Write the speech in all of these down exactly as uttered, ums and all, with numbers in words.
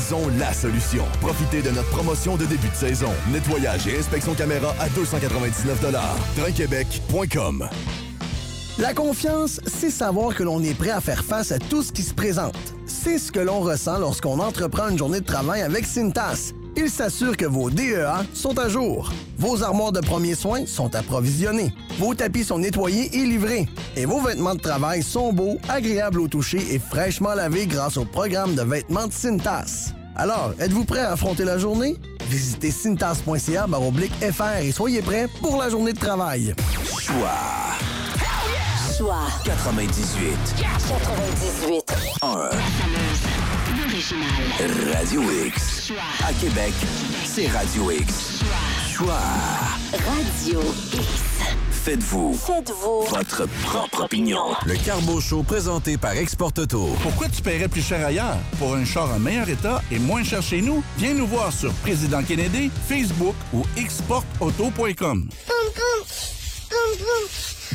ils ont la solution. Profitez de notre promotion de début de saison. Nettoyage et inspection caméra à deux cent quatre-vingt-dix-neuf dollars. train québec point com. La confiance, c'est savoir que l'on est prêt à faire face à tout ce qui se présente. C'est ce que l'on ressent lorsqu'on entreprend une journée de travail avec Cintas. Il s'assure que vos D E A sont à jour. Vos armoires de premiers soins sont approvisionnées. Vos tapis sont nettoyés et livrés. Et vos vêtements de travail sont beaux, agréables au toucher et fraîchement lavés grâce au programme de vêtements de Cintas. Alors, êtes-vous prêt à affronter la journée? Visitez cintas point c a baroblique F R et soyez prêts pour la journée de travail. Choix. Choix. quatre-vingt-dix-huit. quatre-vingt-dix-huit. un. L'original. Radio X. Choix. À Québec, c'est Radio X. Choix. Radio X. Faites-vous. Faites-vous. Votre propre opinion. Le Carbo Show présenté par Export Auto. Pourquoi tu paierais plus cher ailleurs? Pour un char en meilleur état et moins cher chez nous? Viens nous voir sur Président Kennedy, Facebook ou export auto point com. Boom, boom. Boom, boom.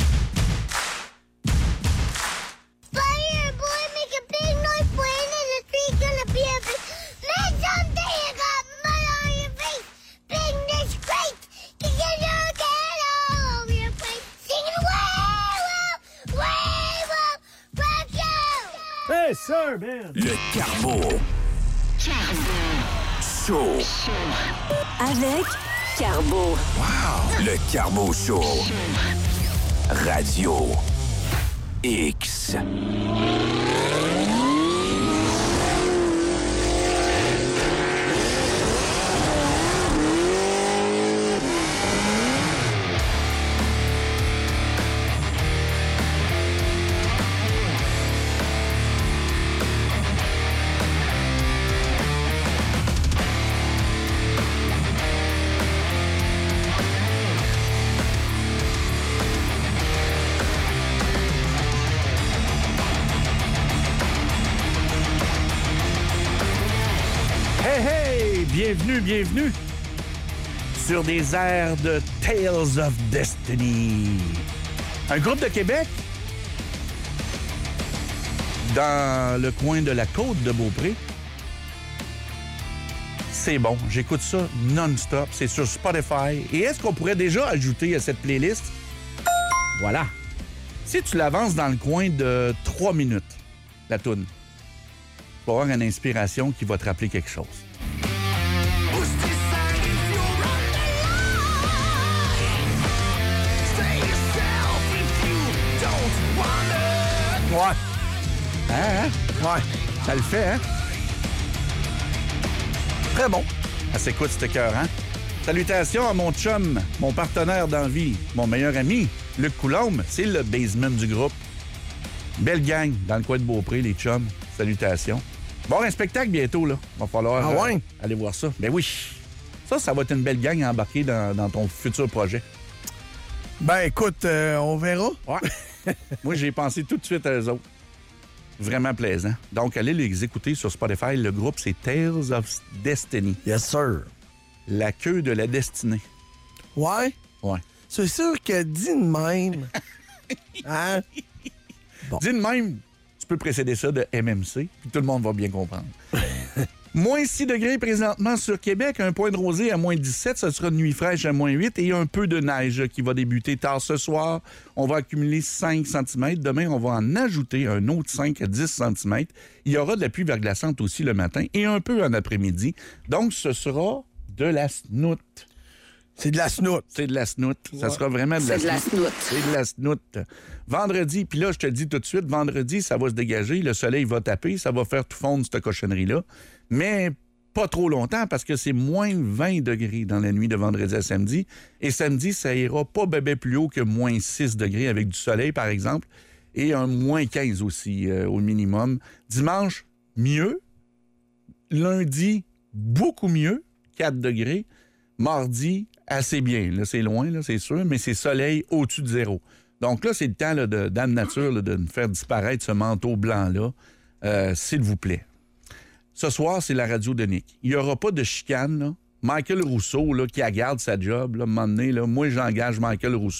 Fire, boy, make a big noise when the tree's gonna be a big... Man, someday you got mud on your face. Big disgrace. You get your cat all over your face. Singing, way, wow, way, wow, rock you. Hey, sir, man! Le Carbo. Carbo. Show. Avec Carbo. Wow. Le Carbo Show. Radio X. Bienvenue, bienvenue sur des airs de Tales of Destiny. Un groupe de Québec dans le coin de la côte de Beaupré. C'est bon, j'écoute ça non-stop, c'est sur Spotify. Et est-ce qu'on pourrait déjà ajouter à cette playlist? Voilà. Si tu l'avances dans le coin de trois minutes, la toune, tu vas avoir une inspiration qui va te rappeler quelque chose. Ouais. Hein, hein? Ouais. Ça le fait, hein? Très bon. Ça s'écoute, c'était cœur, hein? Salutations à mon chum, mon partenaire d'envie, mon meilleur ami, Luc Coulombe. C'est le basement du groupe. Belle gang dans le coin de Beaupré, les chums. Salutations. Bon, un spectacle bientôt, là. Va falloir ah ouais? euh, aller voir ça. Ben oui. Ça, ça va être une belle gang à embarquer dans, dans ton futur projet. Ben écoute, euh, on verra. Ouais. Moi, j'ai pensé tout de suite à eux autres. Vraiment plaisant. Donc, allez les écouter sur Spotify. Le groupe, c'est Tales of Destiny. Yes, sir. La queue de la destinée. Ouais? Ouais. C'est sûr que dit de même. Hein? Bon. Dis de même, tu peux précéder ça de M M C, puis tout le monde va bien comprendre. Moins six degrés présentement sur Québec, un point de rosée à moins dix-sept, ce sera une nuit fraîche à moins huit et un peu de neige qui va débuter tard ce soir. On va accumuler cinq centimètres. Demain, on va en ajouter un autre cinq à dix centimètres. Il y aura de la pluie verglaçante aussi le matin et un peu en après-midi. Donc, ce sera de la snoute. C'est de la snoute. C'est de la snoute. Ouais. Ça sera vraiment de la snoute. C'est de la snoute. C'est de la snoute. Vendredi, puis là, je te le dis tout de suite, vendredi, ça va se dégager, le soleil va taper, ça va faire tout fondre cette cochonnerie-là. Mais pas trop longtemps parce que c'est moins vingt degrés dans la nuit de vendredi à samedi. Et samedi, ça ira pas bébé plus haut que moins six degrés avec du soleil, par exemple. Et un moins quinze aussi euh, au minimum. Dimanche, mieux. Lundi, beaucoup mieux, quatre degrés. Mardi, assez bien. Là, c'est loin, là, c'est sûr, mais c'est soleil au-dessus de zéro. Donc là, c'est le temps là, de, dans la nature là, de nous faire disparaître ce manteau blanc-là, euh, s'il vous plaît. Ce soir, c'est la radio de Nick. Il n'y aura pas de chicane. Là. Michael Rousseau, là, qui garde sa job, là, à un moment donné, là, moi, j'engage Michael Rousseau.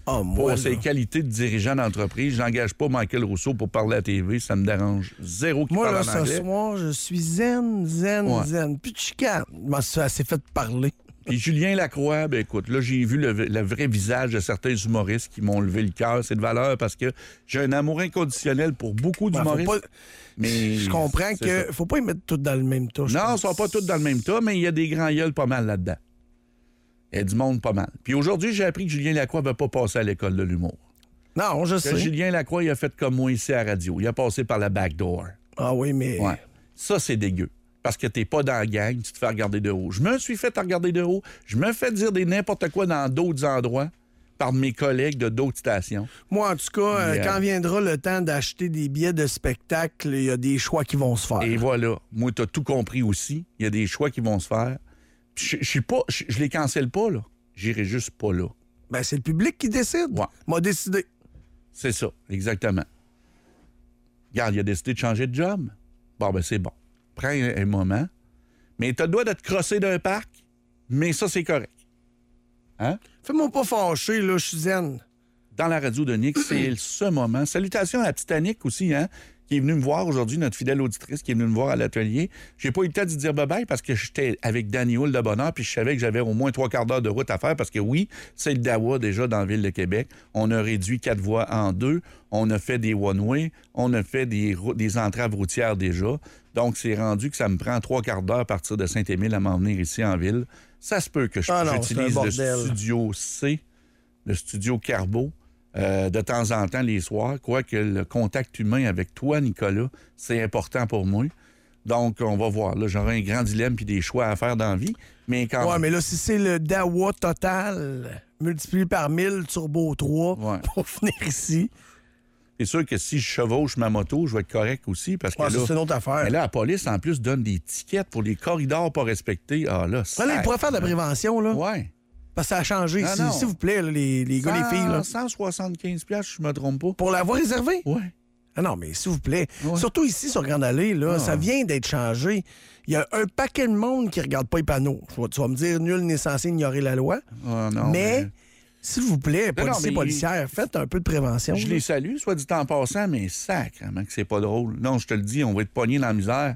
Ah, moi, pour là. ses qualités de dirigeant d'entreprise. J'engage pas Michael Rousseau pour parler à la T V. Ça me dérange zéro qu'il Moi, parle là, en ce anglais. soir, je suis zen, zen, Ouais. zen. Puis de chicane. Moi, ça s'est fait parler. Puis Julien Lacroix, ben écoute, là, j'ai vu le, le vrai visage de certains humoristes qui m'ont levé le cœur. C'est de valeur parce que j'ai un amour inconditionnel pour beaucoup Ben, faut d'humoristes. pas- mais Je comprends c'est que ça. faut pas y mettre tout dans le même tas. je Non, ils pense. sont pas tous dans le même tas, mais il y a des grands gueules pas mal là-dedans. Il y a du monde pas mal. Puis aujourd'hui, j'ai appris que Julien Lacroix ne va pas passer à l'école de l'humour. Non, je Que sais. Julien Lacroix, il a fait comme moi ici à la radio. Il a passé par la backdoor. Ah oui, mais... Ouais. Ça, c'est dégueu. Parce que t'es pas dans la gang, tu te fais regarder de haut. Je me suis fait regarder de haut. Je me fais dire des n'importe quoi dans d'autres endroits par mes collègues de d'autres stations. Moi, en tout cas, euh, Yeah. quand viendra le temps d'acheter des billets de spectacle, il y a des choix qui vont se faire. Et voilà. Moi, t'as tout compris aussi. Il y a des choix qui vont se faire. Puis Je je suis pas... Je je les cancelle pas, là. J'irai juste pas là. Ben, c'est le public qui décide. Ouais. M'a décidé. C'est ça, exactement. Regarde, il a décidé de changer de job. Bon, ben c'est bon. Prends un, un moment. Mais t'as le droit de te crosser d'un parc, mais ça, c'est correct. Hein? Fais-moi pas fâcher, là, je suis zen. Dans la radio de Nick, c'est ce moment. Salutations à Titanic aussi, hein, qui est venue me voir aujourd'hui, notre fidèle auditrice qui est venue me voir à l'atelier. J'ai pas eu le temps de dire bye-bye parce que j'étais avec Danny Hull de Bonheur, puis je savais que j'avais au moins trois quarts d'heure de route à faire parce que oui, c'est le Dawa déjà dans la ville de Québec. On a réduit quatre voies en deux. On a fait des one-way. On a fait des, rou- des entraves routières déjà. Donc, c'est rendu que ça me prend trois quarts d'heure à partir de Saint-Émile à m'en venir ici en ville. Ça se peut que je- Ah non, c'est un j'utilise le bordel. studio C, le studio Carbo, euh, de temps en temps les soirs. Quoique le contact humain avec toi, Nicolas, c'est important pour moi. Donc, on va voir. Là, j'aurai un grand dilemme puis des choix à faire dans la vie. Mais quand Ouais, mais là, si c'est le Dawa total multiplié par mille turbo trois Ouais. pour venir ici, c'est sûr que si je chevauche ma moto, je vais être correct aussi. Parce que ouais, ça, là, c'est une autre affaire. mais là, la police, en plus, donne des tickets pour les corridors pas respectés. Ah là, Ouais, là, il pourrait faire de la prévention, là. Ouais. Parce que ça a changé. Non, S'il non. s'il vous plaît, là, les, les gars, les filles, là. cent soixante-quinze piastres, je me trompe pas. Pour l'avoir réservé? Ouais. Ah non, mais s'il vous plaît. Ouais. Surtout ici, sur Grande Allée, là, Ah. ça vient d'être changé. Il y a un paquet de monde qui regarde pas les panneaux. Tu vas, tu vas me dire, nul n'est censé ignorer la loi. Ah, non, mais, s'il vous plaît, Non, non, policiers, mais- policières, faites un peu de prévention. Je là. les salue, soit dit en passant, mais sacrément que c'est pas drôle. Non, je te le dis, on va être pogné dans la misère.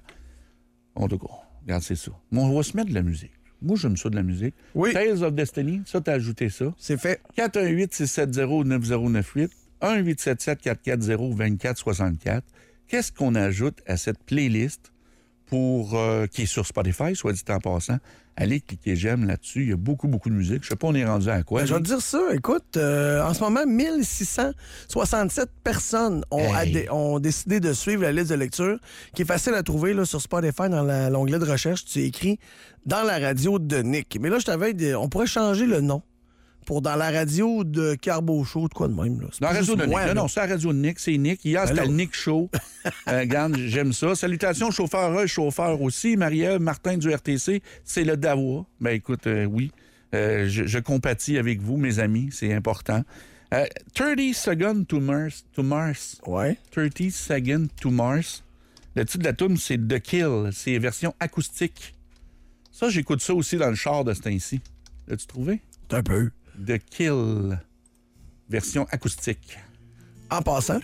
En tout cas, regarde, c'est ça. Moi, on va se mettre de la musique. Moi, j'aime ça de la musique. Oui. Tales of Destiny, ça, t'as ajouté ça. C'est fait. quatre un huit, six sept zéro, neuf zéro neuf huit, un huit sept sept, quatre quatre zéro, deux quatre six quatre. Qu'est-ce qu'on ajoute à cette playlist pour euh, qui est sur Spotify, soit dit en passant? Allez cliquer j'aime là-dessus. Il y a beaucoup, beaucoup de musique. Je sais pas, on est rendu à quoi. Ben, je vais te dire ça. Écoute, euh, en ce moment, mille six cent soixante-sept personnes ont, Hey. adé- ont décidé de suivre la liste de lecture, qui est facile à trouver là, sur Spotify dans la- l'onglet de recherche. Tu écris dans la radio de Nick. Mais là, je t'avais dit, on pourrait changer le nom pour dans la radio de Carbo Show, de quoi de même. Là. C'est Dans pas la radio juste de Nick. moi, Non, là. non, c'est la radio de Nick. C'est Nick. Hier, Ben c'était là. le Nick Show. Euh, regarde, j'aime ça. Salutations, chauffeur et chauffeur aussi. Marie-Ève Martin du R T C, c'est le Dawa. Ben écoute, euh, oui, euh, je, je compatis avec vous, mes amis. C'est important. Euh, thirty Seconds to Mars. To Mars. Ouais. thirty Seconds to Mars. Le titre de la tune, c'est The Kill. C'est version acoustique. Ça, j'écoute ça aussi dans le char de ce temps-ci. L'as-tu trouvé? Un peu. The Kill. Version acoustique. En passant,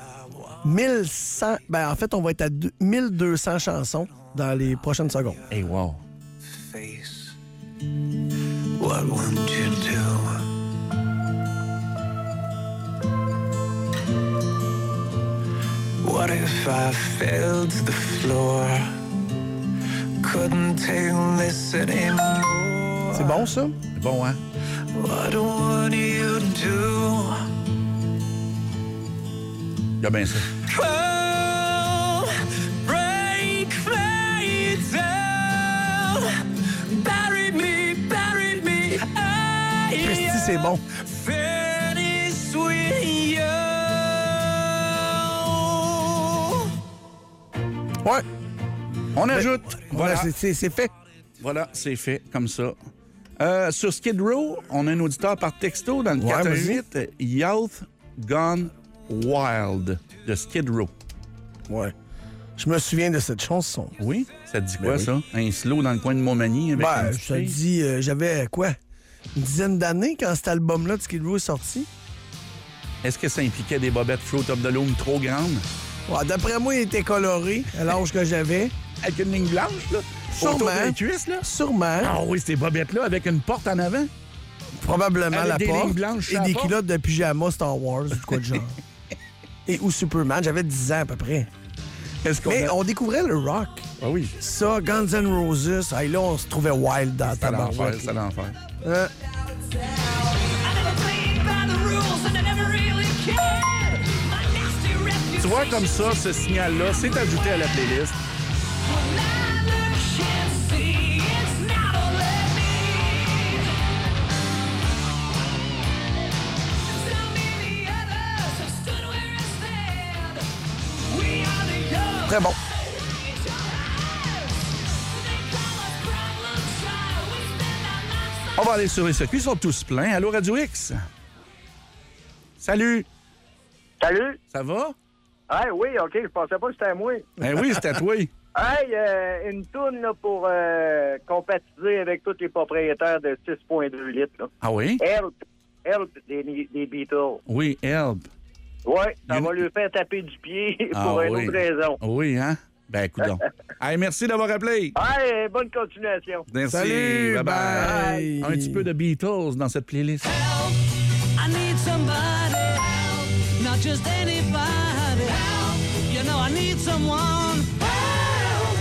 mille cent... Ben, en fait, on va être à deux- mille deux cents chansons dans les prochaines secondes. Hey, wow. Face. What would you do? What if I fell to the floor? Couldn't take this anymore. C'est bon, ça? C'est bon, hein? What would you do? Regarde bien ça. Oh, break me down. Bury me, bury me. I Christy, c'est bon. finish with you. Ouais. On ajoute. Voilà, Voilà, c'est- c'est c'est fait. voilà, c'est fait comme ça. Euh, sur Skid Row, on a un auditeur par texto dans le Ouais, quatre un vas-y. huit, Youth Gone Wild de Skid Row. Ouais. Je me souviens de cette chanson. Oui? Ça te dit quoi, Ben oui. ça? Un slow dans le coin de Montmagny avec Ben, une je petite te fille? dis, euh, j'avais quoi? Une dizaine d'années quand cet album-là de Skid Row est sorti. Est-ce que ça impliquait des bobettes Fruit of the Loom trop grandes? Ouais, d'après moi, il était coloré à l'âge que j'avais. Avec une ligne blanche, là? Sûrement. Autour des cuisses, là? Sûrement. Ah oui, ces bobettes-là avec une porte en avant? Probablement Avec la des porte. lignes blanches Et sur la des porte. culottes de pyjama Star Wars ou de quoi de genre. Et ou Superman. J'avais dix ans à peu près. Est-ce qu'on Mais a- on découvrait le rock. Ah oui, Ça, Guns N' Roses. Hey, là, on se trouvait wild dans c'est ta à l'enfer, barouette. c'est à l'enfer. Hein? Tu vois, comme ça, ce signal-là, c'est ajouté à la playlist. Très bon. On va aller sur les circuits, ils sont tous pleins. Allô, Radio X? Salut, Salut! ça va? Hey, oui, OK, je pensais pas que c'était à moi. Ben oui, c'est à toi. Hey, euh, une toune là, pour euh, compatibiliser avec tous les propriétaires de six virgule deux litres. Là. Ah oui? Help! Help des, des Beatles. Oui, Help. Ouais, ça Une- va lui faire taper du pied Ah pour une oui. autre raison. Oui, hein? Ben, coudonc. Hey, merci d'avoir appelé. Hey, bonne continuation. Merci. Salut, Bye-bye. bye. Un petit peu de Beatles dans cette playlist. I need somebody help, not just anybody help. You know I need someone help.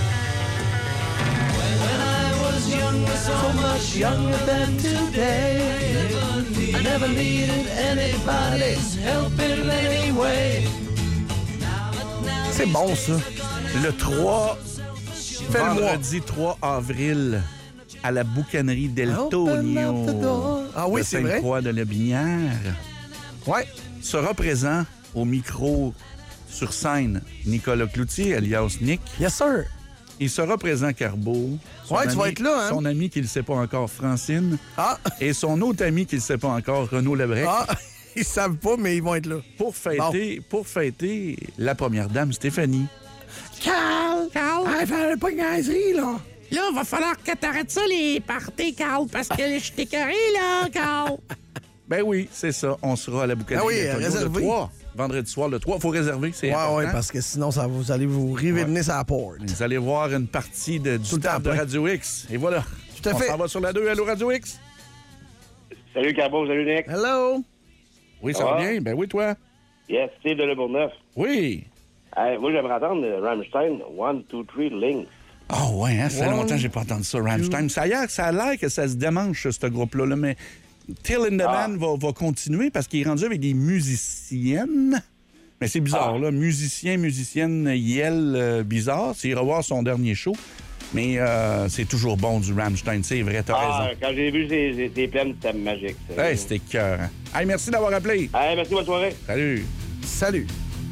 When I was younger, so much younger than today, I never needed anybody's help in any way. C'est bon, ça. Le trois, Fais-le moi. vendredi trois avril, à la boucanerie Del Open Tonio. up the door. Ah oui, de c'est vrai. Sainte-Croix de la Binière. Ouais. Sera présent au micro sur scène Nicolas Cloutier, alias Nick. Yes, sir. Il sera présent Carbeau. Son Ouais, tu vas ami- être là, hein? Son ami qui ne le sait pas encore, Francine. Ah, Et son autre ami qui ne le sait pas encore, Renaud Lebrec. ah, ils savent pas, mais ils vont être là. Pour fêter, pour fêter la première dame, Stéphanie. Carl! Carl! Ah, fais pas de niaiserie, là. Là, va falloir que t'arrêtes ça, les parties, Carl, parce que je t'ai carré, là, Carl. Ben oui, c'est ça. On sera à la boucanerie Ah oui, Del Tonio réservé. le trois. Vendredi soir, le trois. Il faut réserver, c'est Ouais, important. ouais, parce que sinon, ça, vous allez vous river le nez sur la porte. Vous allez voir une partie de, du Tout le temps staff de plein. Radio X. Et voilà. Tout à On fait. s'en va sur la deux. Allô, Radio X? Salut, Carbo, salut, Nick. Hello! Oui, ça Ça va va? bien? Ben oui, toi? Yes, Steve de Le Bourgneuf. Oui. Hey, moi, j'aimerais entendre euh, Rammstein, one, two, three, Links. Ah ouais, hein, ça fait One, longtemps que j'ai pas entendu ça, Rammstein. Ça a l'air, ça a l'air que ça se démange, ce groupe-là. là, mais Till Lindemann va, va continuer parce qu'il est rendu avec des musiciennes. Mais c'est bizarre, là. Musicien, musicienne, yel, euh, bizarre. C'est revoir son dernier show. Mais euh, c'est toujours bon du Rammstein, c'est vrai, t'as Ah, raison. quand j'ai vu ces, ces, ces plaines, c'était magique. ça. Hey, c'était cœur. Hey, merci d'avoir appelé. Hey, merci, bonne soirée. Salut. Salut!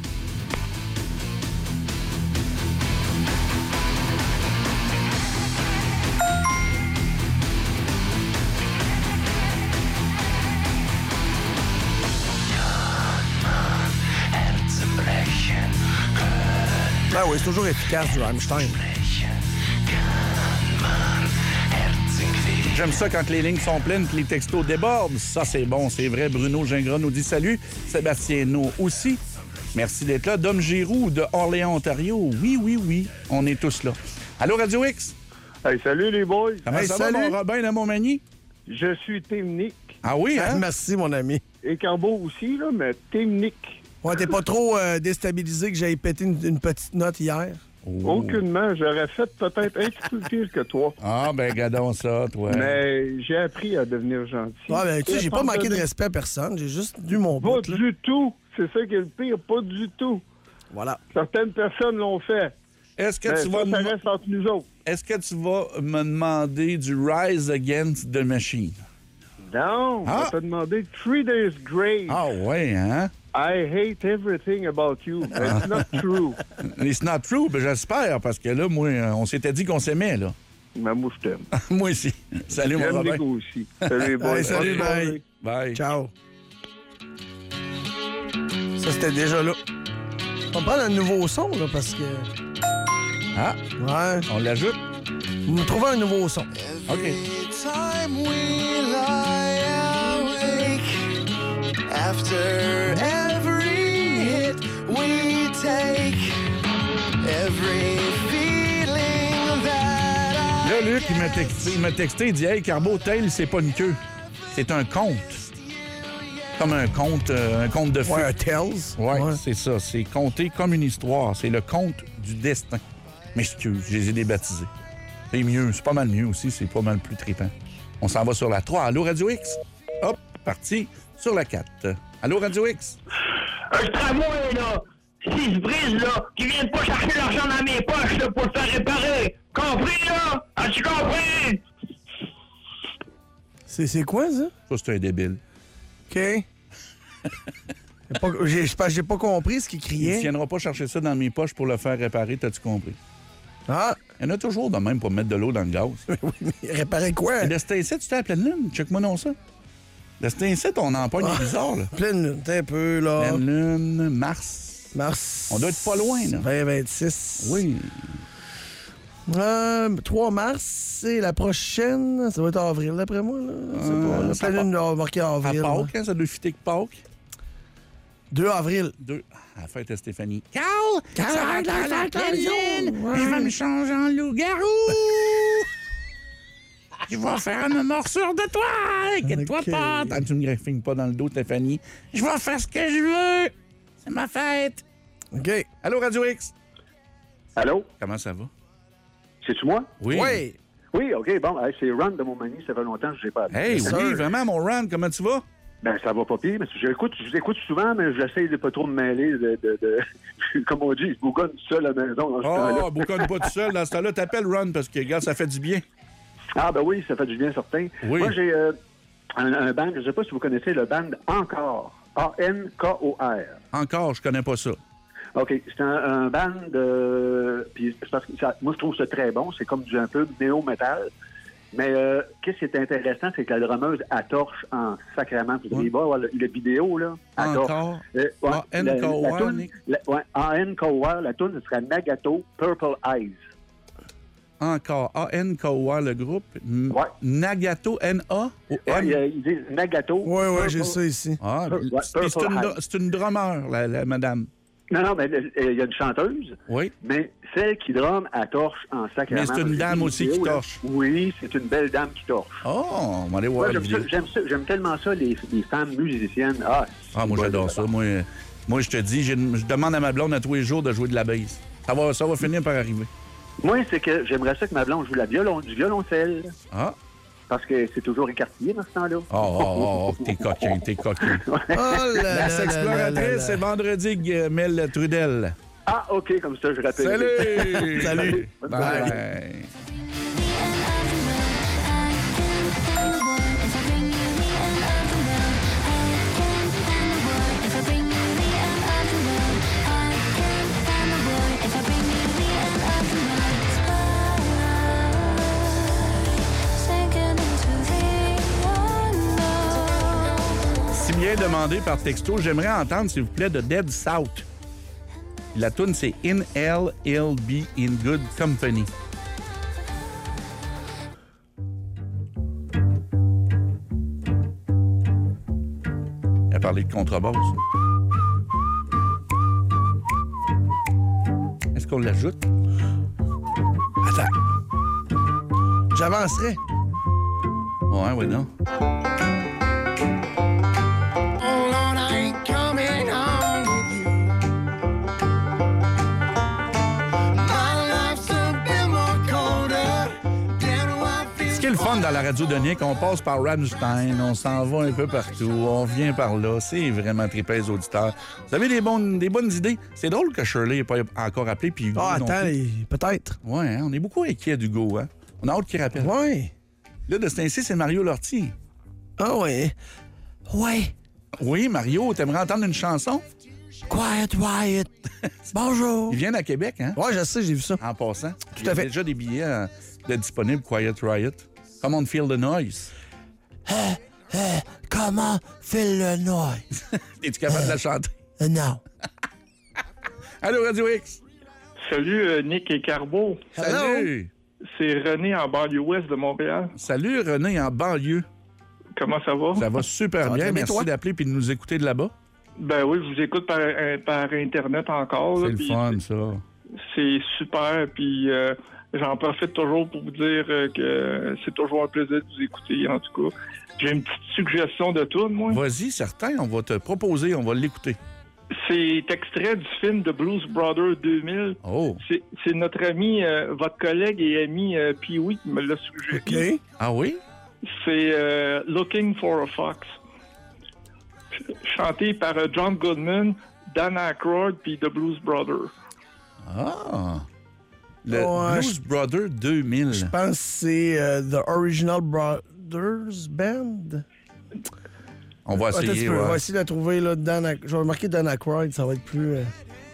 Ben oui, c'est toujours efficace du Rammstein. J'aime ça quand les lignes sont pleines que les textos débordent. Ça, c'est bon, c'est vrai. Bruno Gingras nous dit salut. Sébastien No aussi. Merci d'être là. Dom Giroux de Orléans, Ontario. Oui, oui, oui. On est tous là. Allô, Radio X? Hey, salut les boys. Comment Hey, ça salut. va, mon Robin de Montmagny? Je suis Team Nick. Ah oui, Ah, hein? merci, mon ami. Et Carbo aussi, là, mais Team Nick. Ouais, t'es pas trop euh, déstabilisé que j'aille pété une, une petite note hier? Oh. Aucunement. J'aurais fait peut-être un petit peu pire que toi. Ah, ben, regardons ça, toi. Mais j'ai appris à devenir gentil. Ouais, ben, tu sais, j'ai pas manqué de respect. respect à personne. J'ai juste dû mon Pas bout, là. du tout. C'est ça qui est le pire. Pas du tout. Voilà. Certaines personnes l'ont fait. Est-ce que, Mais tu ça, vas ça me... reste entre nous autres. Est-ce que tu vas me demander du Rise Against the Machine? Non, Ah. on va te demander Three Days Grace. Ah ouais, hein? I hate everything about you. It's not true. It's not true, ben j'espère, parce que là, moi, on s'était dit qu'on s'aimait, là. Mais moi, je t'aime. Moi aussi. Salut, mon J'aime Robin. Nico aussi. Salut les boys. Hey, salut, Bonne soirée. bye. Bye. Ciao. Ça, c'était déjà là. On va prendre un nouveau son, là, parce que... Ah, Ouais. on l'ajoute? Vous me trouvez un nouveau son. OK. Time we lie awake after take every feeling that Là, Luc, il m'a texté, il m'a texté, il dit « Hey, Carbo, Tail, c'est pas une queue. C'est un conte. » Comme un conte, euh, un conte de fées. Ouais, un Tales. Ouais, Ouais. c'est ça. C'est compté comme une histoire. C'est le conte du destin. M'excuse, je les ai débaptisés. C'est mieux. C'est pas mal mieux aussi. C'est pas mal plus trippant. On s'en va sur la trois. Allô, Radio X? Hop, parti sur la quatre. Allô, Radio X? Un tramway, là, s'il se brise, là, qui vienne pas chercher l'argent dans mes poches, là, pour le faire réparer. Compris, là? As-tu compris? C'est, c'est quoi, ça? Ça, c'est un débile. OK. J'ai pas, j'ai, je pense que j'ai pas compris ce qu'il Il criait. ne viendra pas chercher ça dans mes poches pour le faire réparer, t'as-tu compris? Ah! Il y en a toujours de même pour mettre de l'eau dans le gaz. Oui, mais réparer quoi? Et de cet incite, tu t'es à pleine lune. Check-moi non ça. De cet incite, on en pogne Ah. bizarre, là. Pleine lune, t'es un peu, là. Pleine lune, mars. Mars. On doit être pas loin, là. vingt vingt-six. Oui. Euh, trois mars, c'est la prochaine. Ça va être avril, d'après moi, là. C'est Euh, pas, la ça pleine lune, on va marquer À avril. là. Pâques, hein, ça doit fitter que Pâques. deux avril. Deux. À la fête à Stéphanie. Carl, Carl, ça va être Carl, la Carl, pleine Carl, lune. ouais. Je vais me changer en loup-garou. Je vais faire une morsure de toi. Inquiète-toi Ok. pas. Tant que tu me graffines pas dans le dos, Stéphanie. Je vais faire ce que je veux. C'est ma fête. OK. Allô, Radio X? Allô? Comment ça va? C'est-tu moi? Oui. Oui. Oui, OK, bon, hey, c'est Ron de Montmagny, ça fait longtemps que je n'ai pas appelé. Hey, Yes, oui, sir. vraiment, mon Ron, comment tu vas? Ben, ça va pas pire, mais j'écoute, je vous écoute souvent, mais j'essaie de pas trop me mêler de... de, de... Comme on dit, je bougonne seul à la maison dans ce temps-là. Oh, bouconne pas tout seul. Dans ce temps-là, t'appelles Ron parce que, regarde, ça fait du bien. Ah, ben oui, ça fait du bien certain. Oui. Moi, j'ai euh, un, un band, je sais pas si vous connaissez le band Encore. A N K O R. Encore, je connais pas ça. OK, c'est un, un band de... Puis, c'est parce que ça- moi, je trouve ça très bon. C'est comme du un peu néo-metal. Mais euh, qu'est-ce qui est intéressant, c'est que la drummeuse, elle torche en sacrement. Vous allez voir la, la vidéo, là. Elle torche. Encore. Euh, ouais, A N la- K O R, la toune- Nick. la- ouais, A N K O R, la tune, ce serait Nagato Purple Eyes. Encore. A N K O R, le groupe. N- Ouais. Nagato, N A ou Ouais, M? euh, ils disent Nagato. Oui, oui, Purple- j'ai ça ici. Ah, Ouais, puis c'est Purple une, Eyes. c'est une drummer, la, la madame. Non, non, mais euh, il y a une chanteuse, Oui. mais celle qui drum, elle torche en sacrament. Mais c'est une dame aussi qui torche. Oui, c'est une belle dame qui torche. Oh, on va aller voir Ouais, la j'aime, vidéo. ça- j'aime, ça- j'aime tellement ça, les, les femmes musiciennes. Ah, Ah, moi, c'est j'adore bon. ça. Moi, euh, moi je te dis, j'ai une- je demande à ma blonde à tous les jours de jouer de la bass. Ça va, ça va finir par arriver. Moi, c'est que j'aimerais ça que ma blonde joue la violon, du violoncelle, Ah, parce que c'est toujours écartillé dans ce temps-là. oh, oh, oh, oh, t'es coquin, t'es coquin. Oh là La là là là sexploratrice, là c'est là. vendredi, Mel Trudel. Ah, OK, comme ça, je rappelle. Salut! Salut. Bye! Si bien demandé par texto, j'aimerais entendre, s'il vous plaît, de Dead South. La tune c'est In L, I'll Be in Good Company. Elle a parlé de contrebasse. Est-ce qu'on l'ajoute? Attends. J'avancerai. Ouais, ouais, non. Ce qui est le fun dans la radio de Nick, on passe par Rammstein, on s'en va un peu partout, on vient par là. C'est vraiment trippant, les auditeurs. Vous avez des bonnes, des bonnes idées? C'est drôle que Shirley n'ait pas encore appelé. Puis Hugo Ah, non attends, plus. il- peut-être. Ouais, hein, on est beaucoup inquiets d'Hugo. Hein? On a hâte qu'il rappelle. Oui. Là, de ce temps-ci, c'est Mario Lortie. Ah, oui. Oui. Oui, Mario, t'aimerais entendre une chanson? Quiet, Wyatt. Bonjour. Il vient à Québec, hein? Ouais, je sais, j'ai vu ça. En passant. Tout Il y a à fait. déjà des billets euh, de disponibles, Quiet Riot. Come on, feel the noise. Comment file le noise? Es-tu capable de la chanter? Euh, non. Allô, Radio X. Salut, euh, Nick et Carbo. Salut. C'est René en banlieue ouest de Montréal. Salut, René, en banlieue. Comment ça va? Ça va super Ça va bien. très bien, Merci toi? d'appeler et de nous écouter de là-bas. Ben oui, je vous écoute par, euh, par Internet encore. C'est le puis fun, ça. C'est super, puis euh, j'en profite toujours pour vous dire euh, que c'est toujours un plaisir de vous écouter, en tout cas. J'ai une petite suggestion de tune, moi. Vas-y, certain, on va te proposer, on va l'écouter. C'est extrait du film de Blues Brothers deux mille. Oh. C'est, c'est notre ami, euh, votre collègue et ami euh, Pee-wee qui me l'a suggéré. OK. Ah oui? C'est euh, Looking for a Fox. Ch- Chanté par euh, John Goodman, Dan Aykroyd puis The Blues Brothers. Ah! Le Ouais, Blues je- Brothers deux mille. Je pense que c'est euh, The Original Brothers Band. On va Attends un essayer. petit peu, ouais. On va essayer de trouver. Là, Dan Ac- Je vais marquer Dan Aykroyd, ça va être plus... euh,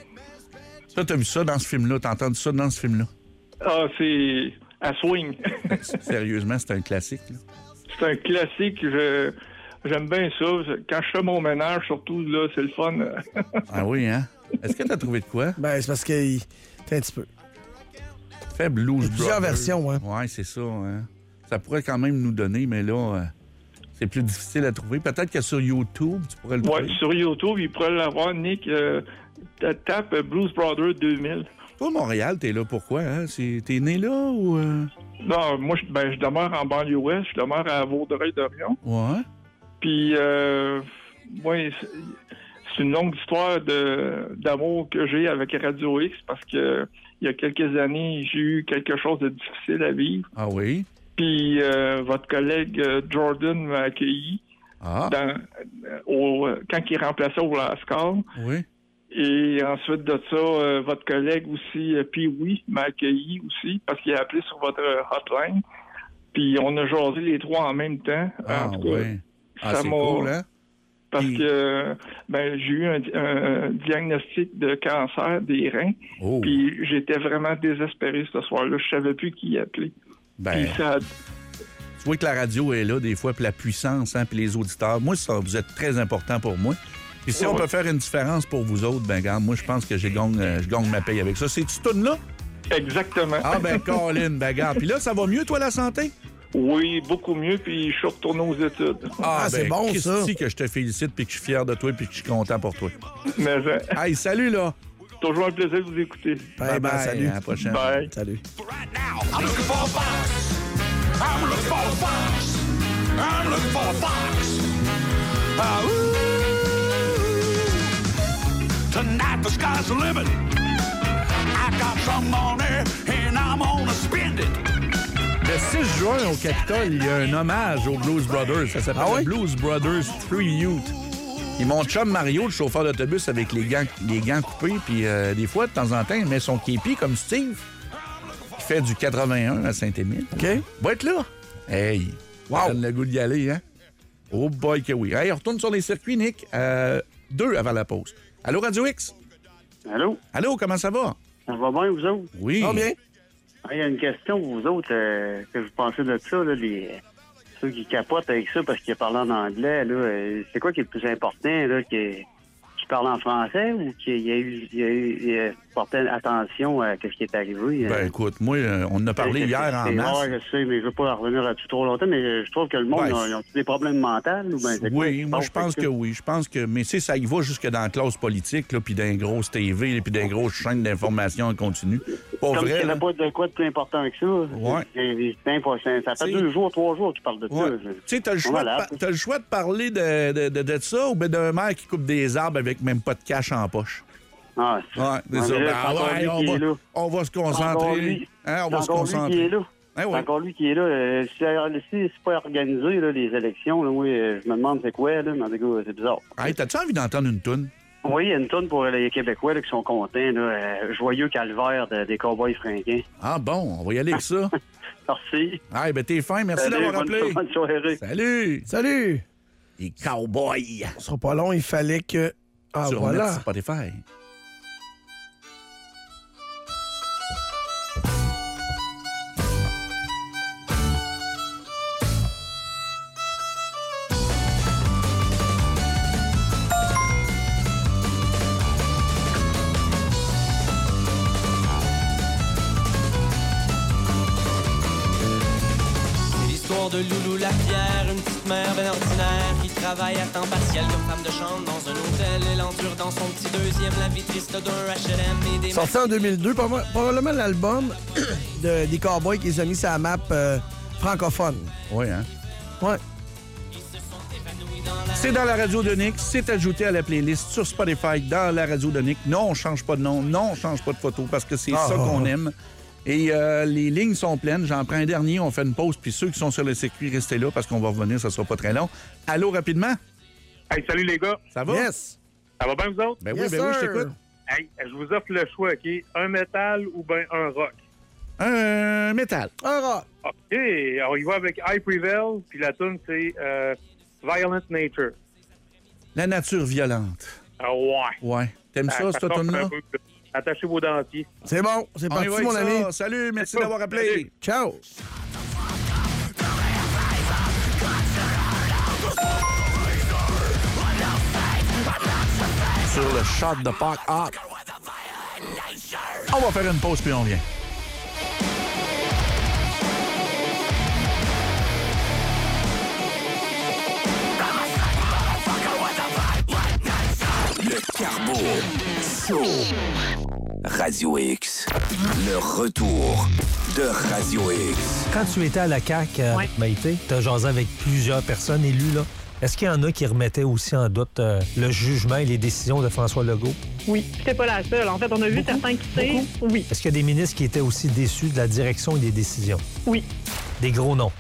Ça, t'as vu ça dans ce film-là? T'as entendu ça dans ce film-là? Ah, c'est à swing. Sérieusement, c'est un classique. là. C'est un classique. Je, j'aime bien ça. Quand je fais mon ménage, surtout, là, c'est le fun. Ah oui, hein? Est-ce que t'as trouvé de quoi? Ben, c'est parce qu'il... T'as un petit peu. Fait Blues Il y a plusieurs Brothers. versions, hein. Ouais, c'est ça. Hein? Ça pourrait quand même nous donner, mais là, euh, c'est plus difficile à trouver. Peut-être que sur YouTube, tu pourrais le trouver. Ouais, sur YouTube, il pourrait l'avoir. Nick, euh, tape euh, Blues Brothers deux mille. Toi, Montréal, t'es là pourquoi? Hein? C'est... T'es né là ou... euh? Non, moi, je, ben, je demeure en banlieue ouest. Je demeure à Vaudreuil-Dorion. Ouais. Puis, euh, ouais, c'est, c'est une longue histoire de, d'amour que j'ai avec Radio X parce que il y a quelques années, j'ai eu quelque chose de difficile à vivre. Ah oui? Puis, euh, votre collègue euh, Jordan m'a accueilli Ah. dans, euh, au, quand il remplaçait au Lascar. Oui. Et ensuite de ça, euh, votre collègue aussi, euh, Pee-wee, m'a accueilli aussi parce qu'il a appelé sur votre euh, hotline. Puis on a jasé les trois en même temps. Ah en tout cas, oui. Ah, ça c'est m'a- cool, hein? Parce Puis- que ben, j'ai eu un, un diagnostic de cancer des reins. Oh. Puis j'étais vraiment désespéré ce soir-là. Je savais plus qui appeler. Ben, Puis ça, tu vois que la radio est là des fois, puis la puissance, hein, puis les auditeurs. Moi, ça, vous êtes très important pour moi. Puis si Ouais. on peut faire une différence pour vous autres, ben regarde, moi, je pense que j'ai gagne, euh, je gagne ma paye avec ça. C'est-tu tout là? exactement. Ah ben, Colin, ben regarde. Puis là, ça va mieux, toi, la santé? Oui, beaucoup mieux. Puis je suis retourné aux études. Ah, c'est bon, ça. Christy, que je te félicite, puis que je suis fier de toi, puis que je suis content pour toi. Mais euh, Hey, salut, là! toujours un plaisir de vous écouter. Ben, ben, salut. À la prochaine. Bye. Salut. I'm looking for a fox. I'm looking for a fox. I'm looking for a fox. Ah, ooh. Tonight the sky's the limit. I got some money and I'm gonna spend it. Le six juin, au Capitole, il y a un hommage aux Blues Brothers. Ça s'appelle Ah oui? le Blues Brothers Tribute. Et mon chum Mario, le chauffeur d'autobus avec les gants, les gants coupés, puis euh, des fois, de temps en temps, il met son képi comme Steve, qui fait du quatre-vingt-un à Saint-Émile. OK. Va être là. Hey, wow. Ça donne le goût d'y aller, hein? Oh boy que oui. Hey, on retourne sur les circuits, Nick. Euh, deux avant la pause. Allô, Radio X? Allô? Allô, comment ça va? Ça va bien, vous autres? Oui. Ah, bien. Ah, il y a une question pour vous autres. Euh, que vous pensez de ça, là, les, ceux qui capotent avec ça parce qu'ils parlent en anglais, là. Euh, c'est quoi qui est le plus important, là, qui, qui parle en français ou qui y a eu, il y a eu il a porté attention à ce qui est arrivé? Ben euh? écoute, moi, euh, on en a parlé C'est- hier c'est- en c'est masse. rare, je sais, mais je veux pas revenir là-dessus trop longtemps, mais je trouve que le monde, Ouais, ils ont, ils ont des problèmes mentaux ou ben, c'est quoi Oui, qui moi, se je passe pense avec que ça? oui. Je pense que. Mais tu sais, ça y va jusque dans la classe politique, là, puis dans les grosses T V, là, puis dans les grosses chaînes d'information en continu. Pas Comme vrai. s'il n'y là. avait pas de quoi de plus important que ça. Ouais. C'est- c'est impossible. Ça fait C'est- deux jours, trois jours que tu parles de Ouais. ça. Tu sais, t'as le, choix de Voilà. pa- t'as le choix de parler de, de, de, de ça ou bien d'un maire qui coupe des arbres avec même pas de cash en poche. Ah, Ouais, c'est Ouais, ça. mais là, Ben, c'est encore ouais, lui on, qui va, est là. on va se C'est encore concentrer. lui. Hein, on C'est va se encore lui qui concentrer. est là. Hein, C'est ouais. encore lui qui est là. Euh, si, si c'est pas organisé, là, les élections, là, oui, euh, je me demande c'est quoi, là, mais en tout cas, c'est bizarre. Hey, t'as-tu envie d'entendre une toune? Oui, il y a une tonne pour les Québécois là, qui sont contents. Là, euh, joyeux calvaire de- des Cowboys fringuins. Ah bon, on va y aller avec ça. Merci. Hey, ben t'es fin, merci Salut, d'avoir bonne- appelé. bonne soirée. Salut! Salut! Les cowboys! Ce sera pas long, il fallait que... Ah, Sur voilà. Net Spotify. L'histoire nom de Loulou Lapierre, une petite mère bien ordinaire qui travaille à temps partiel comme femme de chambre dans un hôtel. Elle endure dans son petit deuxième la vie triste d'un H L M et des... Sorti en deux mille deux, proba- probablement l'album de, des Cowboys qui les a mis sur la map euh, francophone. Oui, hein? Ouais. C'est dans la radio de Nick, c'est ajouté à la playlist sur Spotify dans la radio de Nick. Non, on change pas de nom, non, on change pas de photo parce que c'est Ah, ça ah, qu'on ah. aime. Et euh, les lignes sont pleines. J'en prends un dernier, on fait une pause, puis ceux qui sont sur le circuit, restez là parce qu'on va revenir, ça sera pas très long. Allô, rapidement? Hey, salut les gars. Ça va? Yes. Ça va bien vous autres? Ben oui, ben oui, je t'écoute. Hey, je vous offre le choix, OK? Un métal ou bien un rock? Un métal. Un rock. OK, on y va avec I Prevail, puis la tune c'est euh, Violent Nature. La nature violente. Ah ouais. Ouais. T'aimes Ah, ça, ça cette tombe tune-là? un peu. Attachez vos dentiers. C'est bon, c'est On parti, y va mon avec ami. ça. Salut, merci d'avoir appelé. Ciao. Sur le shot de Park Hawk. On va faire une pause, puis on vient. Le Carbo Show. Radio X. Le retour de Radio X. Quand tu étais à la C A Q, euh, Ouais. Maïté, tu as jasé avec plusieurs personnes élues, là. Est-ce qu'il y en a qui remettaient aussi en doute euh, le jugement et les décisions de François Legault? Oui, c'était pas la seule. En fait, on a vu certains quitter. Oui. Est-ce qu'il y a des ministres qui étaient aussi déçus de la direction et des décisions? Oui. Des gros noms?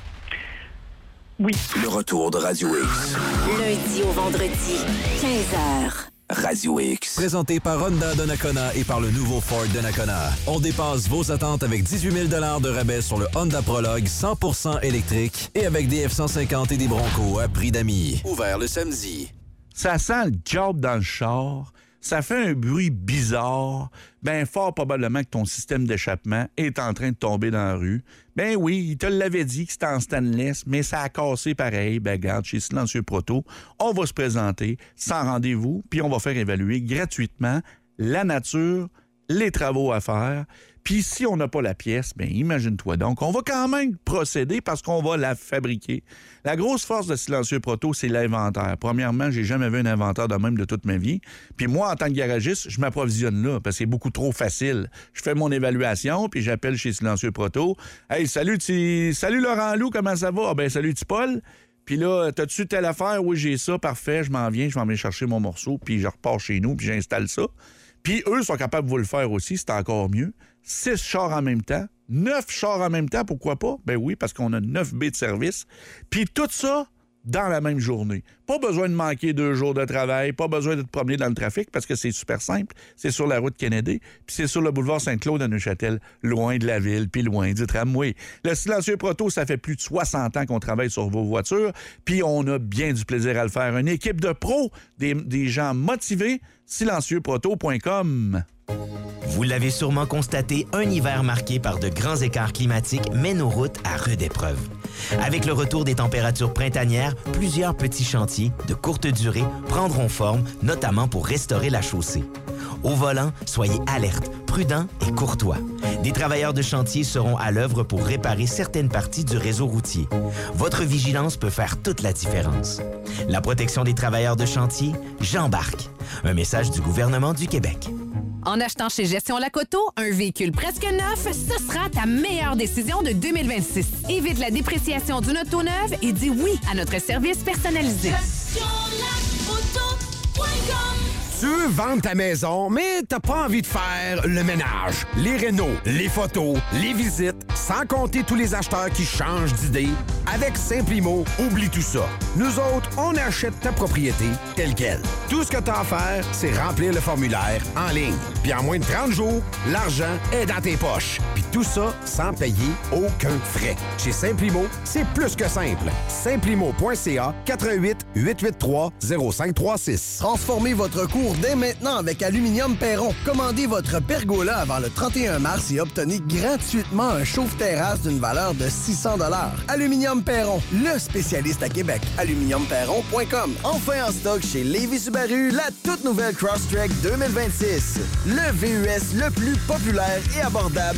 Oui. Le retour de Radio X. Lundi au vendredi, quinze heures. Radio X. Présenté par Honda Donnacona et par le nouveau Ford Donnacona. On dépasse vos attentes avec dix-huit mille dollars de rabais sur le Honda Prologue cent pour cent électrique et avec des F cent cinquante et des Broncos à prix d'amis. Ouvert le samedi. Ça sent le job dans le char. Ça fait un bruit bizarre. Ben fort probablement que ton système d'échappement est en train de tomber dans la rue. Ben oui, il te l'avait dit que c'était en stainless, mais ça a cassé pareil. Ben regarde, chez Silencieux Proto, on va se présenter sans rendez-vous, puis on va faire évaluer gratuitement la nature, les travaux à faire. Puis si on n'a pas la pièce, bien imagine-toi donc, on va quand même procéder parce qu'on va la fabriquer. La grosse force de Silencieux Proto, c'est l'inventaire. Premièrement, j'ai jamais vu un inventaire de même de toute ma vie. Puis moi, en tant que garagiste, je m'approvisionne là parce que c'est beaucoup trop facile. Je fais mon évaluation, puis j'appelle chez Silencieux Proto. « Hey, salut, ti... salut Laurent Loup, comment ça va? »« Ah ben salut, ti Paul. » Puis là, t'as-tu telle affaire? Oui, j'ai ça, parfait, je m'en viens, je vais en venir chercher mon morceau, puis je repars chez nous, puis j'installe ça. Puis eux sont capables de vous le faire aussi, c'est encore mieux. Six chars en même temps, neuf chars en même temps, pourquoi pas? Ben oui, parce qu'on a neuf baies de service. Puis tout ça dans la même journée. Pas besoin de manquer deux jours de travail, pas besoin de te promener dans le trafic parce que c'est super simple. C'est sur la route Kennedy, puis c'est sur le boulevard Saint-Claude à Neuchâtel, loin de la ville, puis loin du tramway. Le Silencieux Proto, ça fait plus de soixante ans qu'on travaille sur vos voitures, puis on a bien du plaisir à le faire. Une équipe de pros, des, des gens motivés, silencieux proto point com. Vous l'avez sûrement constaté, un hiver marqué par de grands écarts climatiques met nos routes à rude épreuve. Avec le retour des températures printanières, plusieurs petits chantiers de courte durée prendront forme, notamment pour restaurer la chaussée. Au volant, soyez alertes, prudents et courtois. Des travailleurs de chantier seront à l'œuvre pour réparer certaines parties du réseau routier. Votre vigilance peut faire toute la différence. La protection des travailleurs de chantier, j'embarque. Un message du gouvernement du Québec. En achetant chez Gestion Lacoto, un véhicule presque neuf, ce sera ta meilleure décision de deux mille vingt-six. Évite la dépréciation d'une auto neuve et dis oui à notre service personnalisé. Tu veux vendre ta maison, mais t'as pas envie de faire le ménage, les rénaux, les photos, les visites, sans compter tous les acheteurs qui changent d'idée? Avec Simplimo, oublie tout ça. Nous autres, on achète ta propriété telle quelle. Tout ce que t'as à faire, c'est remplir le formulaire en ligne. Puis en moins de trente jours, l'argent est dans tes poches. Puis tout ça sans payer aucun frais. Chez Simplimo, c'est plus que simple. Simplimo point c a quatre un huit, huit huit trois, zéro cinq trois six. Transformez votre cour dès maintenant avec Aluminium Perron. Commandez votre pergola avant le trente et un mars et obtenez gratuitement un chauffe-terrasse d'une valeur de six cents dollars. Aluminium Perron, le spécialiste à Québec. aluminium perron point com. Enfin en stock chez Lévis Subaru, la toute nouvelle Crosstrek deux mille vingt-six. Le V U S le plus populaire et abordable pour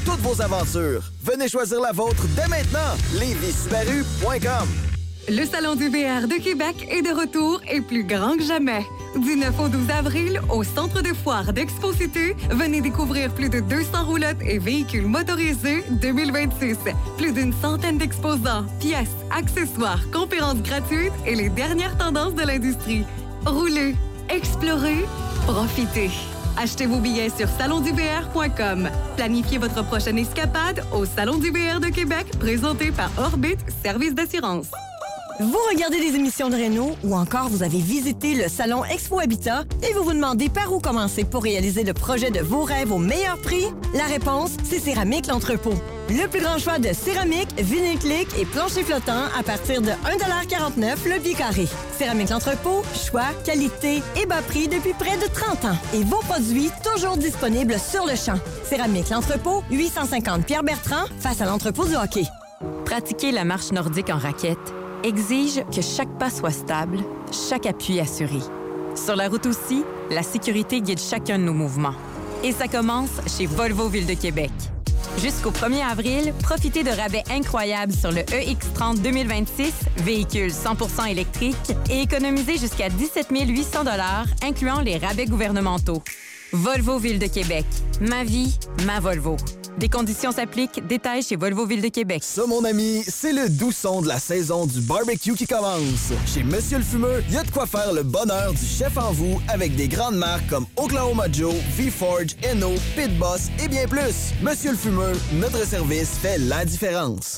toutes vos aventures. Venez choisir la vôtre dès maintenant. Lévis Subaru point com. Le Salon du V R de Québec est de retour et plus grand que jamais. Du neuf au douze avril, au Centre de foire d'Expo-Cité, venez découvrir plus de deux cents roulottes et véhicules motorisés deux mille vingt-six. Plus d'une centaine d'exposants, pièces, accessoires, conférences gratuites et les dernières tendances de l'industrie. Roulez, explorez, profitez. Achetez vos billets sur salon du v r point com. Planifiez votre prochaine escapade au Salon du V R de Québec, présenté par Orbit Service d'assurance. Vous regardez des émissions de Renault ou encore vous avez visité le salon Expo Habitat et vous vous demandez par où commencer pour réaliser le projet de vos rêves au meilleur prix? La réponse, c'est Céramique L'Entrepôt. Le plus grand choix de céramique, vinyle clic et plancher flottant à partir de un dollar quarante-neuf le pied carré. Céramique L'Entrepôt, choix, qualité et bas prix depuis près de trente ans. Et vos produits toujours disponibles sur le champ. Céramique L'Entrepôt, huit cent cinquante Pierre-Bertrand, face à l'entrepôt du hockey. Pratiquer la marche nordique en raquette exige que chaque pas soit stable, chaque appui assuré. Sur la route aussi, la sécurité guide chacun de nos mouvements. Et ça commence chez Volvo Ville de Québec. Jusqu'au premier avril, profitez de rabais incroyables sur le E X trente deux mille vingt-six, véhicule cent pour cent électrique, et économisez jusqu'à dix-sept mille huit cents dollars, incluant les rabais gouvernementaux. Volvo Ville de Québec. Ma vie, ma Volvo. Des conditions s'appliquent. Détails chez Volvo Ville de Québec. Ça, mon ami, c'est le doux son de la saison du barbecue qui commence. Chez Monsieur le Fumeux, il y a de quoi faire le bonheur du chef en vous avec des grandes marques comme Oklahoma Joe, V-Forge, Eno, Pit Boss et bien plus. Monsieur le Fumeux, notre service fait la différence.